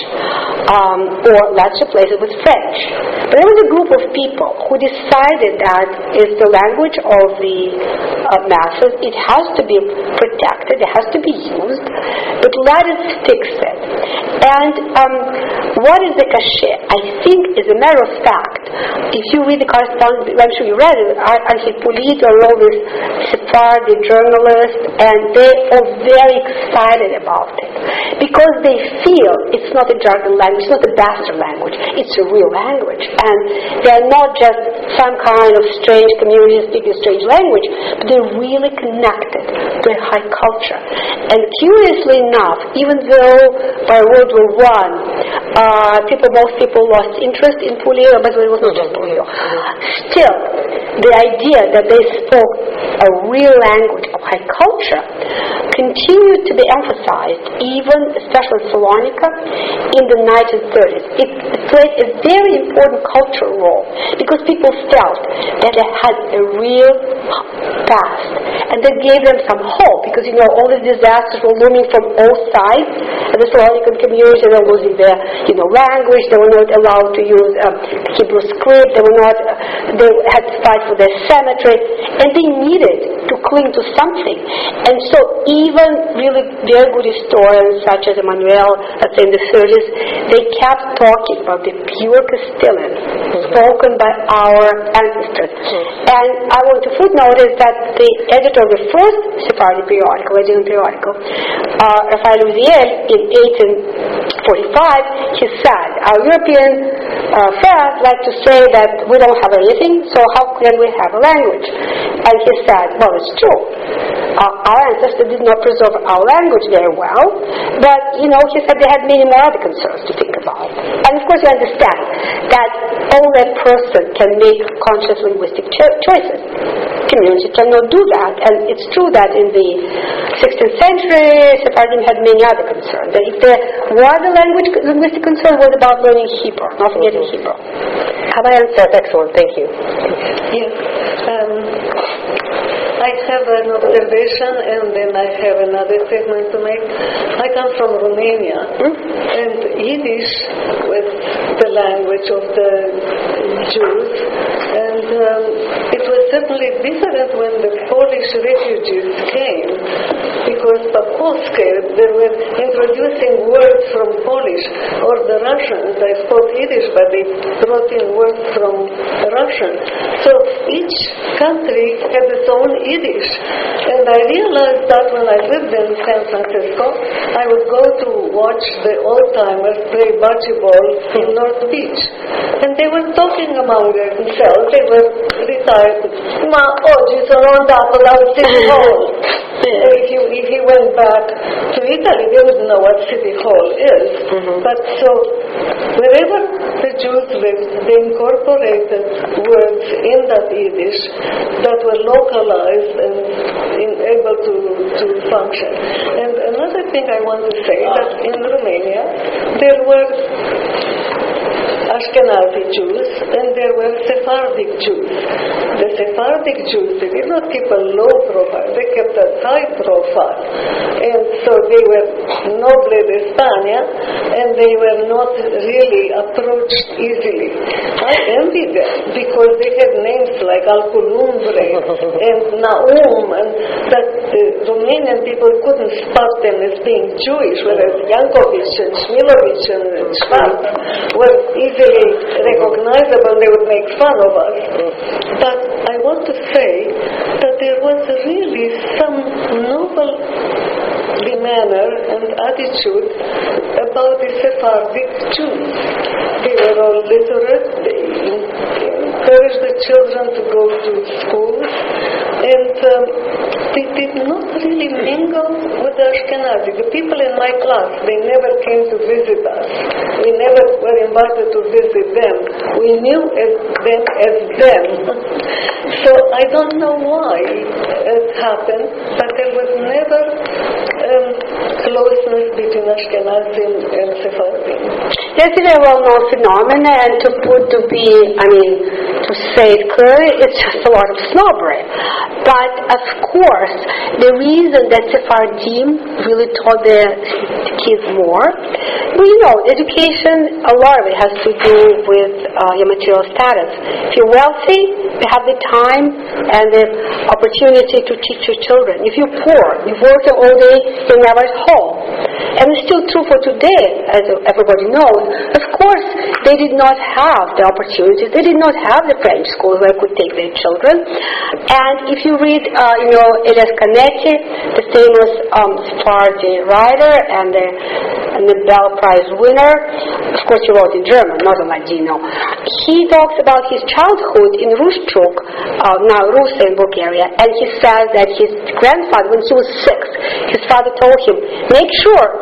um, or let's replace it with French. But there was a group of people who decided that it's the language of the uh, masses. It has to be protected. It has to be used. But let us fix it. And um, what is the cachet? I think, as a matter of fact, if you read the correspondence, I'm sure you read it, Archie Pulido and all these Sephardi journalists, and they are very excited about it because they feel it's not a jargon language, it's not a bastard language, it's a real language. And they're not just some kind of strange community speaking strange language, but they're really connected to a high culture. And curiously enough, even though by World War One, uh, people, most people lost interest in Pulido, but it was not just Pulido. Still, the idea that they spoke a real language of high culture continued to be emphasized, even especially in Salonika, in the nineteen thirties. It played a very important cultural role because people felt that they had a real past, and that gave them some hope because, you know, all the disasters were looming from all sides, and the Salonican community were losing their, you know, language. They were not allowed to use um, Hebrew script. They were not. Uh, they had to fight for their cemetery, and they needed to cling to something. And so, even really very good historians such as Emmanuel, let's say in the thirties, they kept talking about the pure Castilian mm-hmm. spoken by our ancestors. Mm-hmm. And I want to footnote is that the editor of the first Sephardi periodical, Ladino periodical, uh, Raphael Uziel, in eighteen forty-five, he said, our European uh, friends like to say that we don't have anything, so how can we have a language? And he said, well, it's true. Uh, our ancestors did not preserve our language very well, but, you know, he said they had many more other concerns to think about. And, of course, you understand that only a person can make conscious linguistic cho- choices. Community cannot do that, and it's true that in the sixteenth century, Sephardim had many other concerns. That if there was a language linguistic concern, it was about learning Hebrew, not forgetting mm-hmm. Hebrew. Have I answered? Excellent, thank you. Yes. Um, I have an observation and then I have another statement to make. I come from Romania, mm-hmm. and Yiddish was the language of the Jews, and um, it was certainly different when the Polish refugees came, because Papowsky, they were introducing words from Polish, or the Russians. I spoke Yiddish, but they brought in words from Russian. So each country had its own Yiddish. And I realized that when I lived in San Francisco, I would go to watch the old-timers play bocce ball in North Beach. And they were talking among themselves. They were retired. Ma oggi sono andato dal City Hall. If you, if he went back to Italy, they wouldn't know what City Hall is. Mm-hmm. But so, wherever the Jews lived, they incorporated words in that Yiddish that were localized and in, able to, to function. And another thing I want to say, that in Romania, there were Ashkenazi Jews and there were Sephardic Jews. The Sephardic Jews, they did not keep a low profile, they kept a high profile. And so they were noble de España, and they were not really approached easily. I envy them because they had names like Alculumbre and Naum, and that the Romanian people couldn't spot them as being Jewish, whereas Yankovic and Shmilovich and Schwarz were easily recognizable. They would make fun of us. But I want to say that there was really some noble manner and attitude about the Sephardic Jews. They were all literate. They encouraged the children to go to schools, and um, they did not really mingle with the Ashkenazi. The people in my class, they never came to visit us. We never were invited to visit them. We knew as them as them. So I don't know why it happened, but there was never um, closeness between Ashkenazi and Sephardi. That's a very well-known phenomenon, and to put to be, I mean, to say it clearly, it's just a lot of snobbery. But of course, the reason that Sephardim really taught their kids more, well, you know, education, a lot of it has to do with uh, your material status. If you're wealthy, you have the time and the opportunity to teach your children. If you're poor, you've worked all day, you're never at home. And it's still true for today, as everybody knows. Of course, they did not have the opportunities. They did not have the French schools where they could take their children. And if you read, uh, you know, Elias Canetti, the famous um, Sephardi writer and the Nobel Prize winner, of course he wrote in German, not in Ladino. He talks about his childhood in Rushchuk, uh, now Rusa in Bulgaria, and he says that his grandfather, when he was six, his father told him, make sure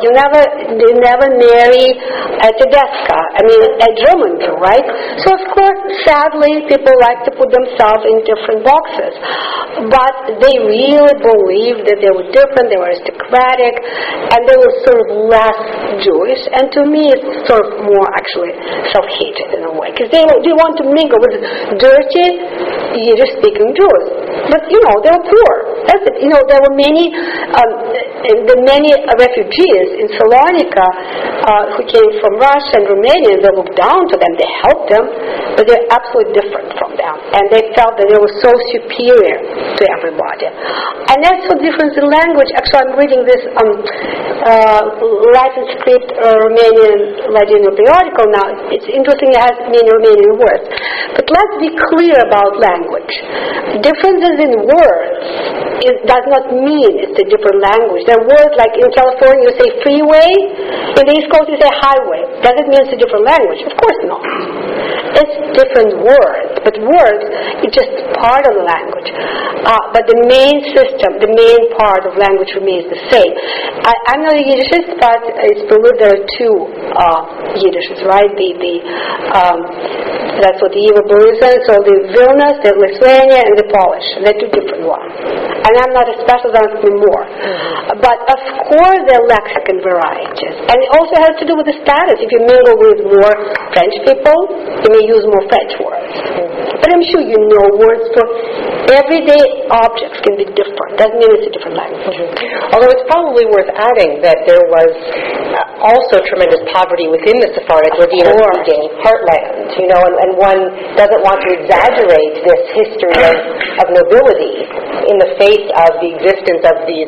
you never, they never marry a Tedesca, I mean, a German Jew, right? So, of course, sadly, people like to put themselves in different boxes. But they really believed that they were different, they were aristocratic, and they were sort of less Jewish. And to me, it's sort of more actually self-hatred in a way, because they, they want to mingle with dirty Yiddish-speaking Jews. But, you know, they were poor. That's it. You know, there were many, um, the many refugees in Salonika uh, who came from Russia and Romania. They looked down to them, they helped them, but they're absolutely different from them. And they felt that they were so superior to everybody. And that's the difference in language. Actually, I'm reading this um, uh, Latin script uh, Romanian Ladino periodical now. It's interesting, it has many Romanian words. But let's be clear about language. Differences in words, it does not mean it's a different language. There are words like in California you say freeway, in the East Coast you say highway. Does it mean it's a different language? Of course not. It's different words, but words is just part of the language. Uh, but the main system, the main part of language remains the same. I, I'm not a Yiddishist, but it's believed there are two uh, Yiddishes, right? The, the, um, that's what the Eva believes in. So the Vilnius, the Lithuania, and the Polish. They're two different ones. And I'm not a specialist on them more. Mm-hmm. But of course there are lexical varieties. And it also has to do with the status. If you mingle with more French people, you may use more French words. Mm-hmm. But I'm sure you know words for everyday objects can be different. Doesn't mean it's a different language. Mm-hmm. Although it's probably worth adding that there was uh, also tremendous poverty within the Sephardic Ladino-speaking heartland, you know, and, and one doesn't want to exaggerate this history of, of nobility in the face of the existence of these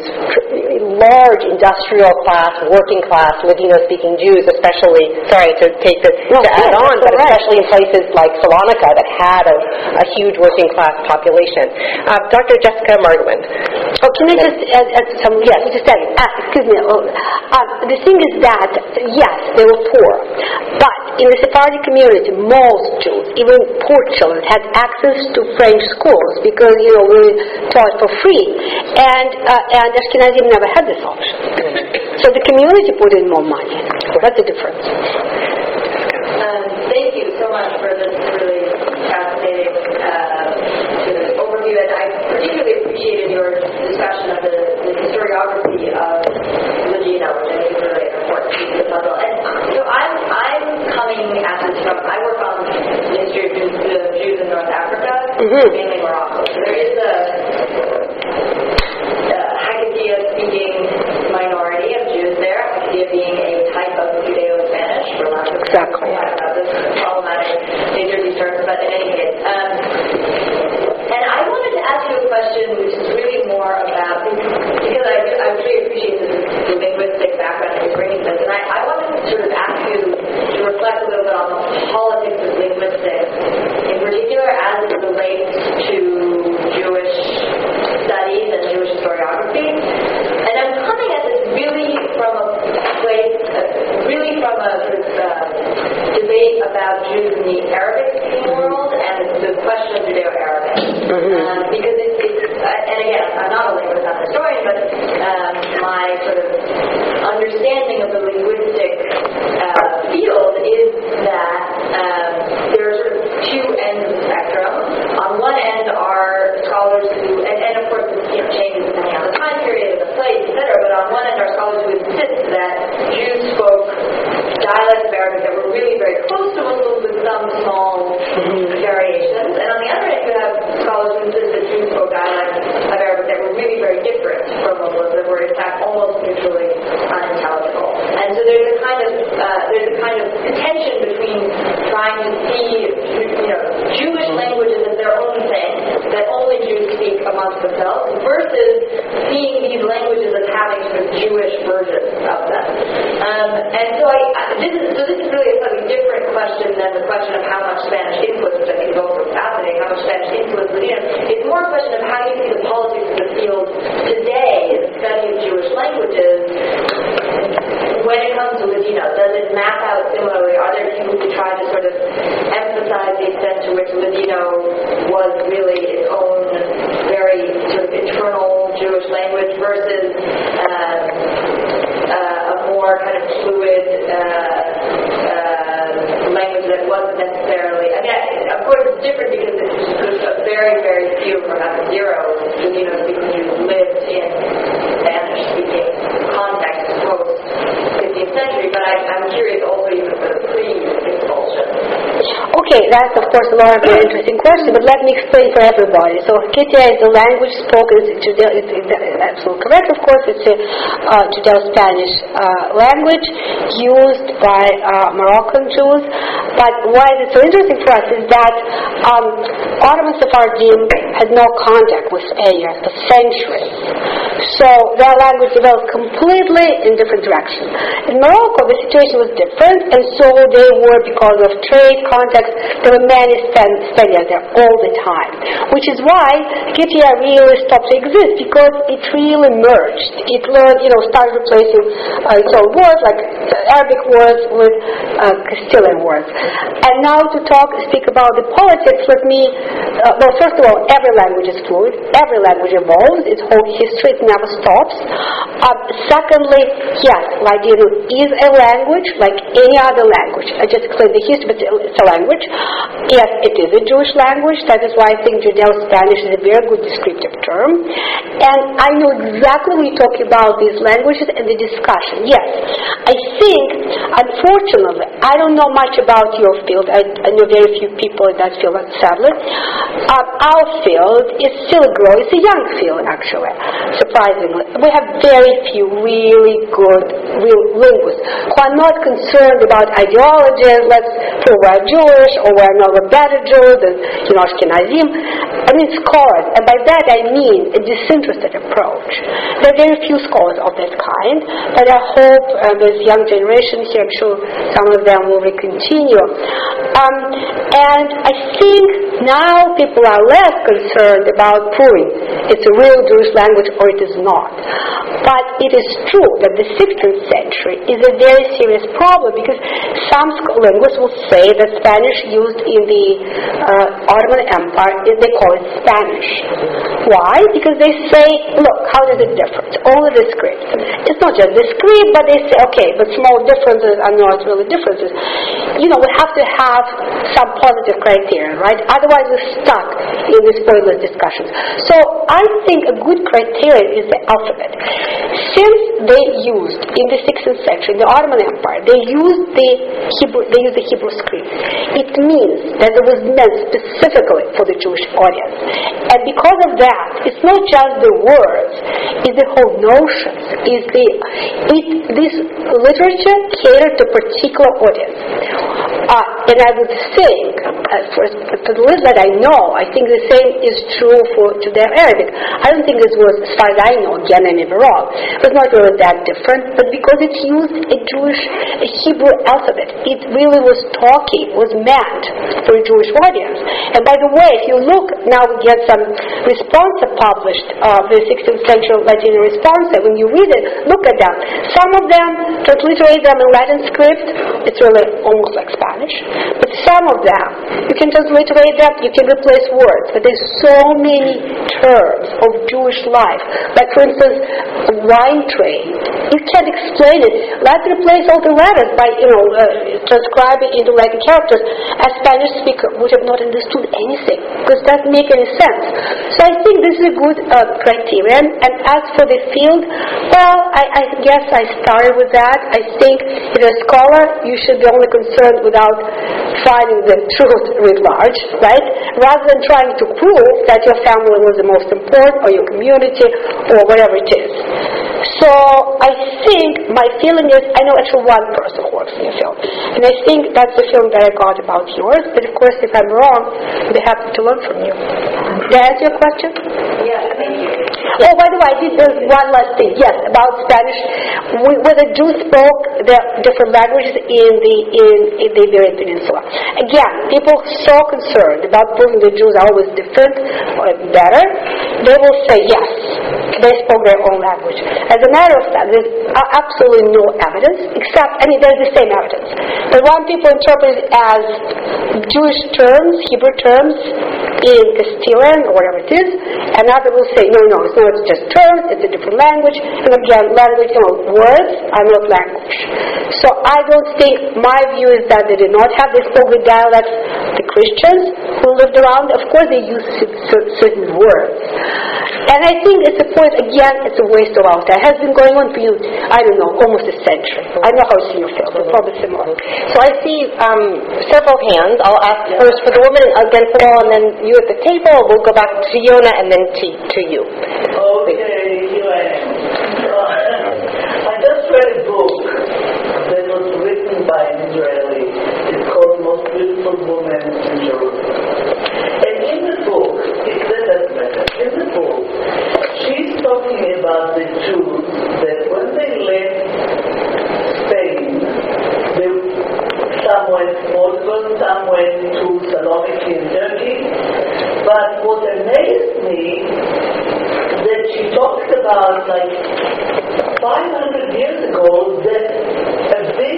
large industrial class, working class Ladino-speaking Jews, especially, sorry to take this no, to add on, but right. especially in places like Salonika that had a, a huge working class population. Uh, Doctor Jessica Margolin. Oh, can I just add, add some? Yes, just add. Ah, excuse me. Oh, um, the thing is that yes, they were poor, but in the Sephardic community, most Jews, even poor children, had access to French schools because you know we were taught for free, and uh, and Ashkenazim never had this option. Mm-hmm. So the community put in more money. That's the difference. Um, thank you so much for this really fascinating uh, sort of overview, and I particularly appreciated your discussion of the, the historiography of Ladino, which I think is really an important piece of the puzzle. And so I'm I'm coming at this from I work on the history of Jews, the Jews in North Africa, mm-hmm. mainly Morocco. So there is a Haggadah-speaking minority of Jews there, Haggadah being a type of Judeo-Spanish, for lack of exactly. uh, this problematic nature of these terms, but in any case. Um, and I wanted to ask you a question which is really more about, because I, I really appreciate the, the linguistic background that you're bringing to this, and I, I wanted to sort of ask you to reflect a little bit on the politics of linguistics, in particular as it relates to Jewish studies and Jewish historiography. And I'm coming at this really from a place, uh, really from a sort of uh, debate about Jews in the Arabic-speaking world and the question of Judeo-Arabic. Mm-hmm. Um, because it, it's, uh, and again, I'm not a linguist, I'm a historian, but um, my sort of understanding of the linguistic uh, field is that um, there are sort of two ends of the spectrum. On one end are scholars who, and, and of course this you know, changes depending on the time period and the place, et cetera, but on one end are scholars who insist that Jews spoke dialects of Arabic that were really very close to Muslims with some small mm-hmm. variations, and on the other end you have scholars who insist that Jews spoke dialects of Arabic that were really very different from Muslims, that were in fact almost mutually unintelligible. And so there's a kind of uh, there's a kind of tension between trying to see you know Jewish languages as their own thing that only Jews speak amongst themselves versus seeing these languages as having sort of Jewish versions of them. Um, and so I this is so this is really a slightly different question than the question of how much Spanish influence, which I think is also fascinating, how much Spanish influence Ladino. It's more a question of how you see the politics of the field today in the study of Jewish languages when it comes to Ladino. Does it map out similarly? Are there people who try to sort of emphasize the extent to which Ladino was really its own very sort of internal Jewish language versus uh, uh, a more fluid uh, uh, language that wasn't necessarily, I mean, I, of course it's different because it's a very, very few, perhaps zero, you know, people who lived in Spanish-speaking context post-fifteenth century, but I, I'm curious also even for the pre-expulsion. Okay, that's of course a lot of very interesting questions, but let me explain for everybody. So Kitia is the language spoken, it's Judeo, it's, it's absolutely correct, of course, it's a uh, Judeo-Spanish uh, language used by uh, Moroccan Jews, but why it's so interesting for us is that um, Ottoman Sephardim had no contact with Arabia for centuries. So their language developed completely in different directions. In Morocco, the situation was different, and so they were, because of trade contacts, there were many Spaniards there all the time. Which is why Kitia really stopped to exist, because it really merged. It learned, you know, started replacing uh, its own words, like uh, Arabic words, with uh, Castilian words. And now to talk, speak about the politics, let me, uh, well, first of all, every language is fluid. Every language evolves. Its whole history, it never stops. Um, secondly, yes, Ladino is a language like any other language. I just explained the history, but it's a language. Yes, it is a Jewish language. That is why I think Judeo-Spanish is a very good descriptive term. And I know exactly when you talk about these languages and the discussion. Yes, I think, unfortunately, I don't know much about your field. I, I know very few people in that field, sadly. Um, our field is still growing. It's a young field, actually, surprisingly. We have very few really good real linguists who are not concerned about ideologies, let's prove we're Jewish or we're not a better Jews than, you know, Ashkenazim. I mean scholars, and by that I mean a disinterested approach. There are very few scholars of that kind, but I hope uh, this young generation here, I'm sure some of them will continue. Um, and I think now people are less concerned about proving it's a real Jewish language or it is not. But it is true that the sixteenth century is a very serious problem, because some linguists will say that Spanish used in the uh, Ottoman Empire, they call it Spanish. Why? Because they say, look, how does it differ? It's only the script. It's not just the script, but they say, okay, but small differences are not really differences. You know, we have to have some positive criteria, right? Otherwise we're stuck in these pointless discussions. So I think a good criterion is the alphabet. Since they used, in the sixteenth century, in the Ottoman Empire, they used the Hebrew, they used the Hebrew script. It means that it was meant specifically for the Jewish audience. And because of that, it's not just the words, it's the whole notion. Is the it, this literature catered to a particular audience. Uh, and I would think, uh, for, for the list that I know, I think the same is true for Judeo-Arabic. I don't think it was, as far as I know, again I may be wrong, it was not really that different, but because it used a Jewish, a Hebrew alphabet, it really was talking, was meant for a Jewish audience. And by the way, if you look, now we get some responses published, uh, the sixteenth century Latino responses, when you read it, look at them. Some of them, transliterate them in Latin script, it's really almost like Spanish, but some of them, you can transliterate them, you can replace words, but there's so many terms of Jewish life, like for instance, wine trade. You can't explain it. Let's replace all the letters by, you know, uh, transcribing into Latin characters. A Spanish speaker would have not understood anything, because it doesn't make any sense. So I think this is a good uh, criterion. And as for the field, well, I, I guess I started with that. I think if you're a scholar, you should be only concerned without finding the truth writ large, right? Rather than trying to prove that your family was the most important, or your community, or whatever it is. So I think my feeling is, I know actually one person who works in your field, and I think that's the feeling that I got about yours, but of course if I'm wrong, I'd be happy to learn from you. Did I answer your question? Yes, thank you. Oh, by the way, I did there's one last thing. Yes, about Spanish. We, when the Jews spoke the different languages in the in, in the Iberian Peninsula. Again, people so concerned about proving the Jews are always different or better, they will say yes, they spoke their own language. As a matter of fact, there's absolutely no evidence, except, I mean, there's the same evidence. But when people interpret it as Jewish terms, Hebrew terms, in Castilian or whatever it is. Another will say, no, no, it's not just terms, it's a different language. And again, language, you know, words are not language. So I don't think, my view is that they did not have, they spoke the dialects, the Christians who lived around, of course they used certain words. And I think it's a point, again, it's a waste of our time. It has been going on for, you, I don't know, almost a century. I don't know how it's in your field, but probably similar. So I see um, several hands. I'll ask first for the woman, again for all, and then you at the table. We'll go back to Yona and then to, to you. Okay, here I am. Uh, I just read a book that was written by an Israeli. It's called Most Beautiful Woman in Jerusalem. And in the book, it says that matter. In the book, she's talking about the Jews that when they left Spain, they, some went to Portugal, some went to Saloniki in Turkey. But what amazed me that she talked about like five hundred years ago that a big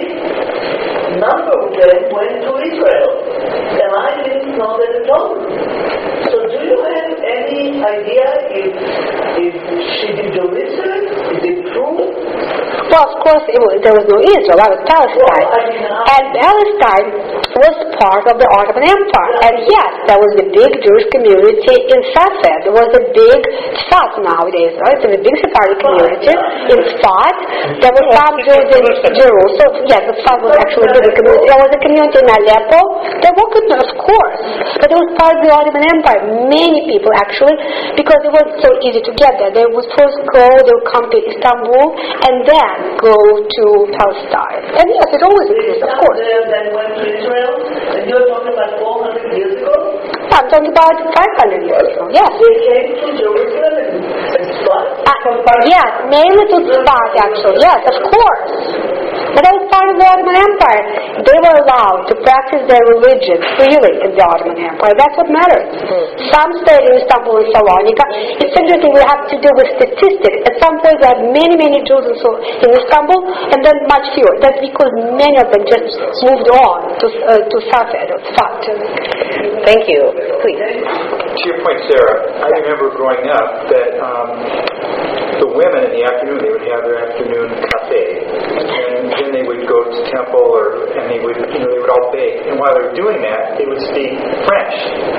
number of them went to Israel. And I didn't know that at all. So do you have any idea if, if she did the research? Is it true? Well, of course, it was, there was no Israel, that was Palestine. And Palestine was part of the Ottoman Empire. And yes, there was a big Jewish community in Safed. There was a big Sfat nowadays, right? There was a big Sephardic community in Sfat. There were some Jews in Jerusalem. Yes, the Sfat was actually a bigger community. There was a community in Aleppo. There were, of course. But it was part of the Ottoman Empire. Many people, actually, because it wasn't so easy to get there. They would first go, they would come to Istanbul, and then go to Palestine. And yes, it always exists, of course. There then went to Israel, and you're talking about four hundred years ago? I'm talking about five hundred years ago, yes. They came to Jerusalem and, and Sfat? Uh, yes, mainly to Sfat, actually, yes, of course. But that was part of the Ottoman Empire. They were allowed to practice their religion freely in the Ottoman Empire. That's what matters. Mm. Some stayed in Istanbul and Salonika. It's interesting, we have to do with statistics. At some point, there are many, many Jews in Istanbul, and then much fewer. That's because many of them just moved on to uh, to Safed or Sfat. Thank you. Please. To your point, Sarah, I remember growing up that um, the women in the afternoon, they would have their afternoon cafe, and then they would go to temple, or and they would, you know, they would all bake. And while they were doing that, they would speak French.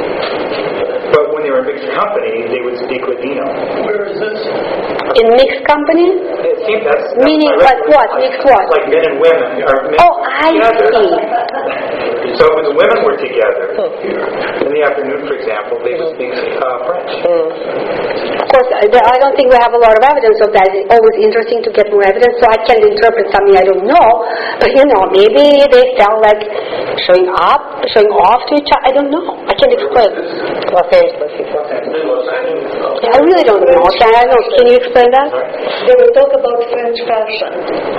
But when they were in mixed company, they would speak Ladino. Where is this? In mixed company? It seems that's, that's meaning like what? Mixed what? Like men and women are mixed oh, I together. see. So when the women were together in the afternoon, for example, they would speak uh, French. Mm. Of course, I don't think we have a lot of evidence of that. It's always interesting to get more evidence, so I can't interpret something I don't know. But you know, maybe they felt like showing up, showing off to each other. I don't know. I can't explain. Los Angeles, people. Yeah, I really don't know. Can I know? Can you explain that? They will talk about French fashion.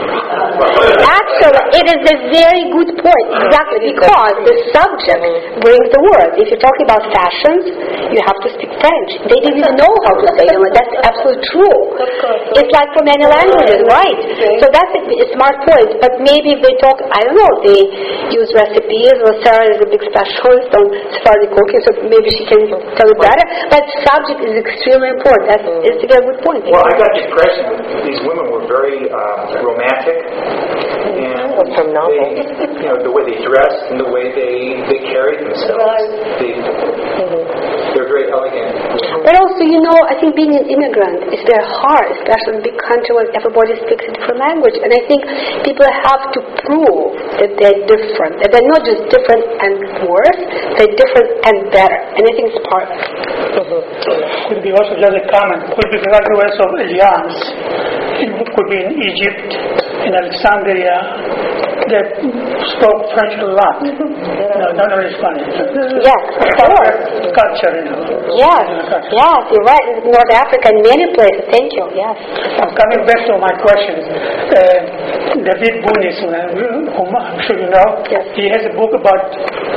Actually, it is a very good point. Exactly, because the subject brings the word. If you're talking about fashions, you have to speak French. They didn't even know how to say them. That's absolutely true. It's like for many languages, right? So that's a, a smart point. But maybe if they talk, I don't know, they use recipes, or Sarah is a big specialist on Sephardic cooking, so maybe she can tell it better. But subject is extremely important. That's it's a good point. Well, I got the impression that these women were very uh, romantic, and they, you know, the way they dressed and the way they, they carried themselves. They, they're very elegant. But also, you know, I think being an immigrant is very hard, especially in a big country where everybody speaks a different language. And I think people have to prove that they're different, that they're not just different and worse, they're different and better. And I think it's part of it. Mm-hmm. Could be also just a comment. Could be graduates of Alliance. It could be in Egypt, in Alexandria, that spoke French a lot. No, not only Spanish. Yes, of course. Culture, you know. Yes, yes, you're right. In North Africa, in many places. Thank you. Yes. I'm coming back to my questions. Uh, David Bunis, whom I'm sure you know, yes. He has a book about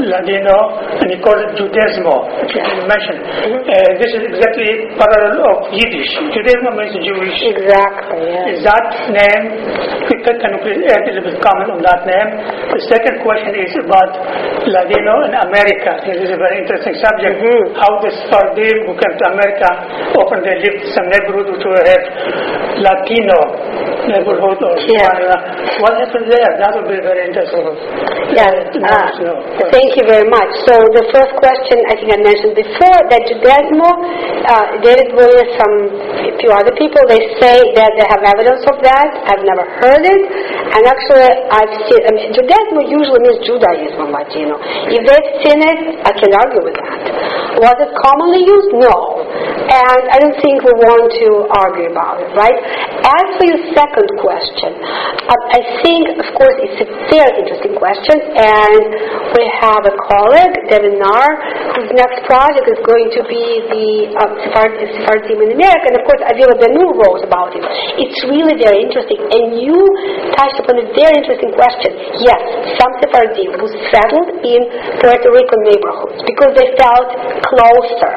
Ladino, and he called it Judaismo, which you mentioned. Mm-hmm. Uh, this is exactly parallel of Yiddish. Judaismo means Jewish. Exactly, yeah. Is that name, can you please add a little bit comment on that name? The second question is about Ladino in America. This is a very interesting subject. Mm-hmm. How the Sephardim who came to America, often they lived in some neighborhood which will have Latino neighborhood or Yeah. uh, what happened there? That would be very interesting. Yeah. Uh, Uh, no, thank you very much. So the first question, I think I mentioned before, that Judaismo, uh, there is really some, a few other people, they say that they have evidence of that. I've never heard it. And actually, I've seen, I mean, Judaismo usually means Judaism, Latino. If they've seen it, I can argue with that. Was it commonly used? No. And I don't think we want to argue about it, right? As for your second question, uh, I think, of course, it's a very interesting question, and we have a colleague, Devin Narr, whose next project is going to be the uh, Sephardim, Sephardim in America, and of course, Avila Ben-Nur wrote about it. It's really very interesting, and you touched upon a very interesting question. Yes, some Sephardim who settled in Puerto Rico neighborhoods because they felt closer.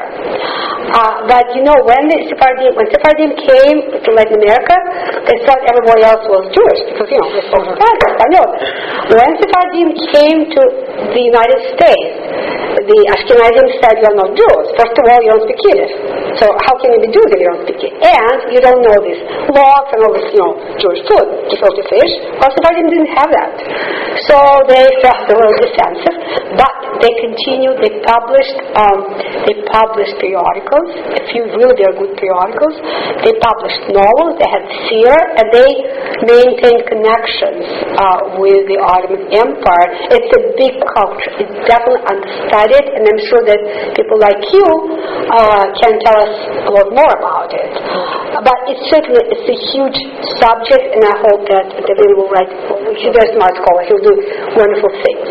Uh, but you know, when the Sephardim, when Sephardim came to Latin America, they thought everybody else was Jewish because, you know, they spoke Spanish, Espanol. When Sephardim came to the United States, the Ashkenazim said, "You're not Jews. First of all, you don't speak Yiddish. So how can you be Jews if you don't speak Yiddish? And you don't know these logs and all this, you know, Jewish food, gefilte fish." Well, Sephardim didn't have that. So they felt a little defensive, but they continued. They published, um, they published periodicals, a few really very good periodicals. They published novels. They had theater, and they maintained connections uh, with the Ottoman Empire. It's a big culture. It's definitely understudied, and I'm sure that people like you uh, can tell us a lot more about it. But it's certainly it's a huge subject, and I hope that David will write. He's a very smart scholar. He'll do wonderful things.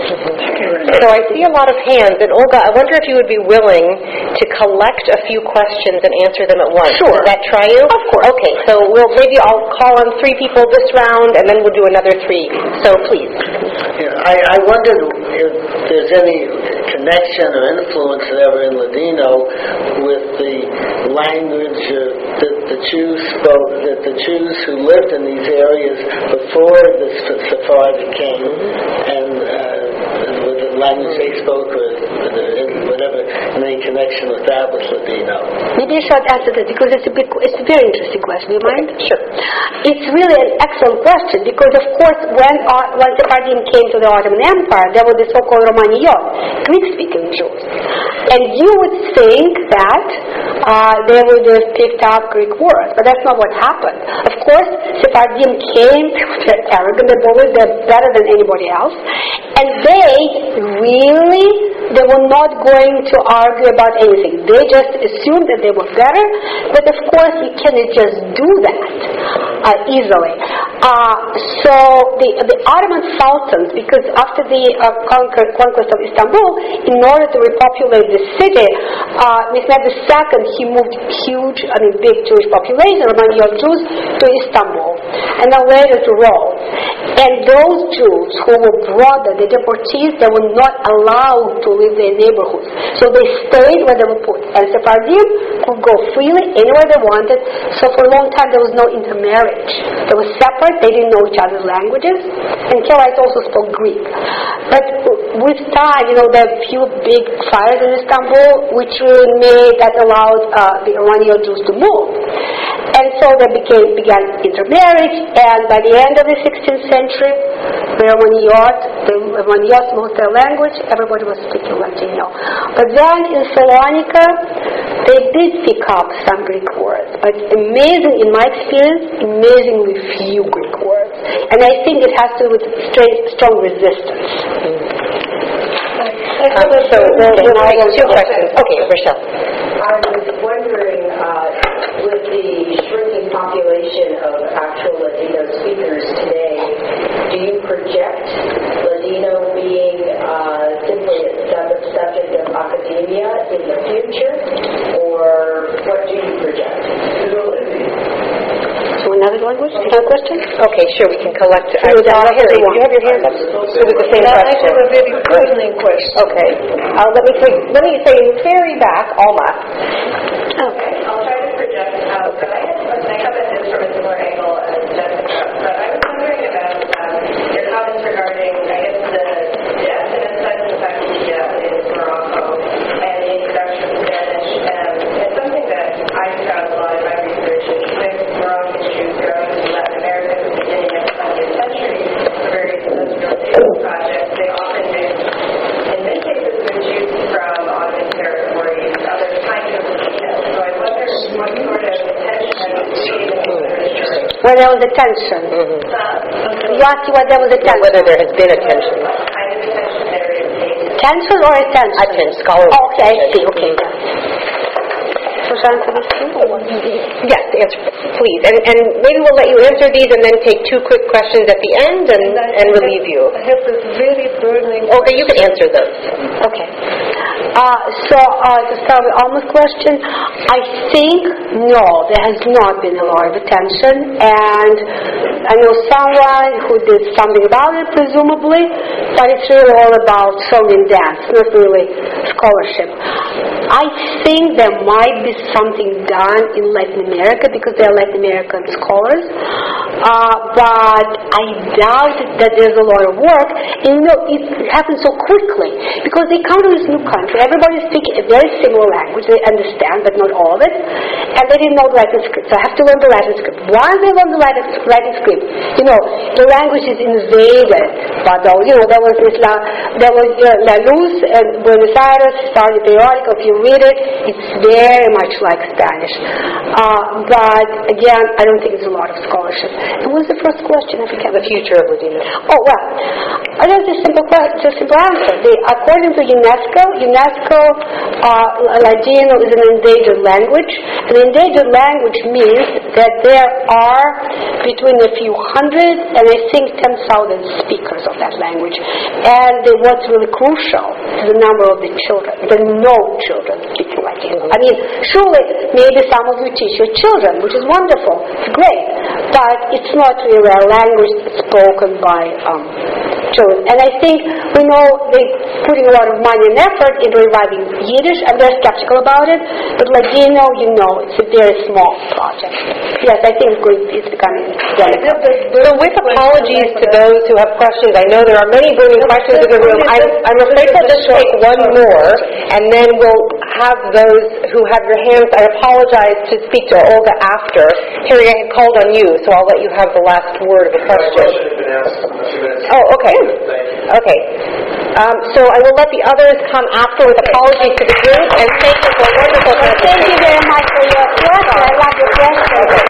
So I see a lot of hands, and Olga, I wonder if you would be willing to collect a few questions and answer them at once. Sure. Does that try you? Of course. Okay, so we'll maybe I'll call on three people this round, and then we'll do another three. So please. Yeah, I, I wondered if there's any connection or influence ever in Ladino with the language uh, that the Jews spoke, that the Jews who lived in these areas before the Sephardi came, and uh, with the language they spoke, or whatever, and any connection with that with Ladino. Maybe I should answer that because it's a big, it's a very interesting question. Do you mind? Sure. It's really an excellent question because, of course, when uh, when Sephardim came to the Ottoman Empire, there were the so-called Romaniyot, Greek-speaking Jews, and you would think that uh, they would have picked up Greek words, but that's not what happened. Of course, Sephardim came; they're arrogant, they believe they're better than anybody else, and they really they were not going to argue about anything. They just assumed that they were better, but of course you cannot just do that uh, easily. Uh, so the the Ottoman sultans, because after the uh, conquer, conquest of Istanbul, in order to repopulate the city, uh, Mehmed the Second, he moved huge, I mean big Jewish population, Romaniyot Jews, to Istanbul, and then later to Rome. And those Jews who were brought there, the deportees, they were not allowed to live in their neighborhoods. So they stayed where they were put. And Sephardim could go freely anywhere they wanted. So for a long time there was no intermarriage. They were separate, they didn't know each other's languages. And Karaite also spoke Greek. But with time, you know, there were a few big fires in Istanbul, which really made, that allowed uh, the Romaniyot Jews to move. And so they became, began intermarriage, and by the end of the sixteenth century, the Romaniyot, the Romaniyot lost their language, everybody was speaking Ladino. But then in Salonika, they did pick up some Greek words, but amazing, in my experience, amazingly few Greek words. And I think it has to do with straight, strong resistance. Um, so we'll, we'll take two questions. Okay, Rochelle. I was wondering, uh, with the shrinking population of actual Ladino speakers today, do you project Ladino being uh, simply a sub- subject of academia in the future, or what do you project? So another one? language? Is that a question? Okay, sure, we can collect. I Sure, saw that's Harry, the one. do you have your hand up? It was the same I question. have a very burning question. Okay. Uh, let me say, let me say very back, Alma. Okay. I'll try to project. Um, but I, had, I come at this from a similar angle as Jessica. But I was wondering about um, your comments regarding, I guess, the death and insights of Fakiya in Morocco and the introduction of Spanish. Um, it's something that I found a lot in my research is with Moroccan Jews growing in Latin America at the beginning of the twentieth century for various industrial projects. They often mixed, in many cases, with Jews from Ottoman territories, other kinds of Latinos. So I wonder what sort of tension between the literature. Where there was a tension. Mm-hmm. You asked whether there was a tension. Whether there has been a tension. What kind of attention there is paid. Tension or attention? Attention, scholar. Oh, okay, I see. Okay. So shall I answer this too, or what? Yes, answer, please. And, and maybe we'll let you answer these and then take two quick questions at the end and, and relieve you. I have this very burning Okay, you can answer those. Okay. Uh, so, uh, to start with Alma's question, I think, no, there has not been a lot of attention, and I know someone who did something about it, presumably, but it's really all about song and dance, not really scholarship. I think there might be something done in Latin America, because there are Latin American scholars, uh, but I doubt that there's a lot of work, and you know, it happens so quickly, because they come to this new country, everybody speaks a very similar language, they understand, but not all of it, and they didn't know the Latin script, so I have to learn the Latin script. Once they learn the Latin, Latin script, you know, the language is invaded, but though, you know, there was this, La, there was uh, La Luz and Buenos Aires started periodical, if you read it, it's very much like Spanish. Uh, but again, I don't think there's a lot of scholarship. And what was the first question? I forget. The future of Ladino. Oh, well, uh, there's a simple, a simple answer. The, according to UNESCO, UNESCO, uh, Ladino is an endangered language. An endangered language means that there are between a few hundred and I think ten thousand speakers of that language. And the, what's really crucial is the number of the children. There are no children speaking Ladino. I mean, surely, maybe some of you teach your children, which is wonderful. It's great. But it's not really a language spoken by um, children. And I think we know they're putting a lot of money and effort into reviving Yiddish, and they're skeptical about it. But Ladino, you know, it's a very small project. Yes, I think it's, going, it's becoming very So with apologies to those who have questions, I know there are many burning questions in the room. I'm, I'm afraid we'll just take one more, and then we'll have those who have your hands. I apologize to speak to Olga after. Harry, I had called on you, so I'll let you have the last word of a question. Oh, okay. Okay. Um, so I will let the others come after with apologies to the group, and thank you for a wonderful presentation. Thank you very much for your question. I love your question.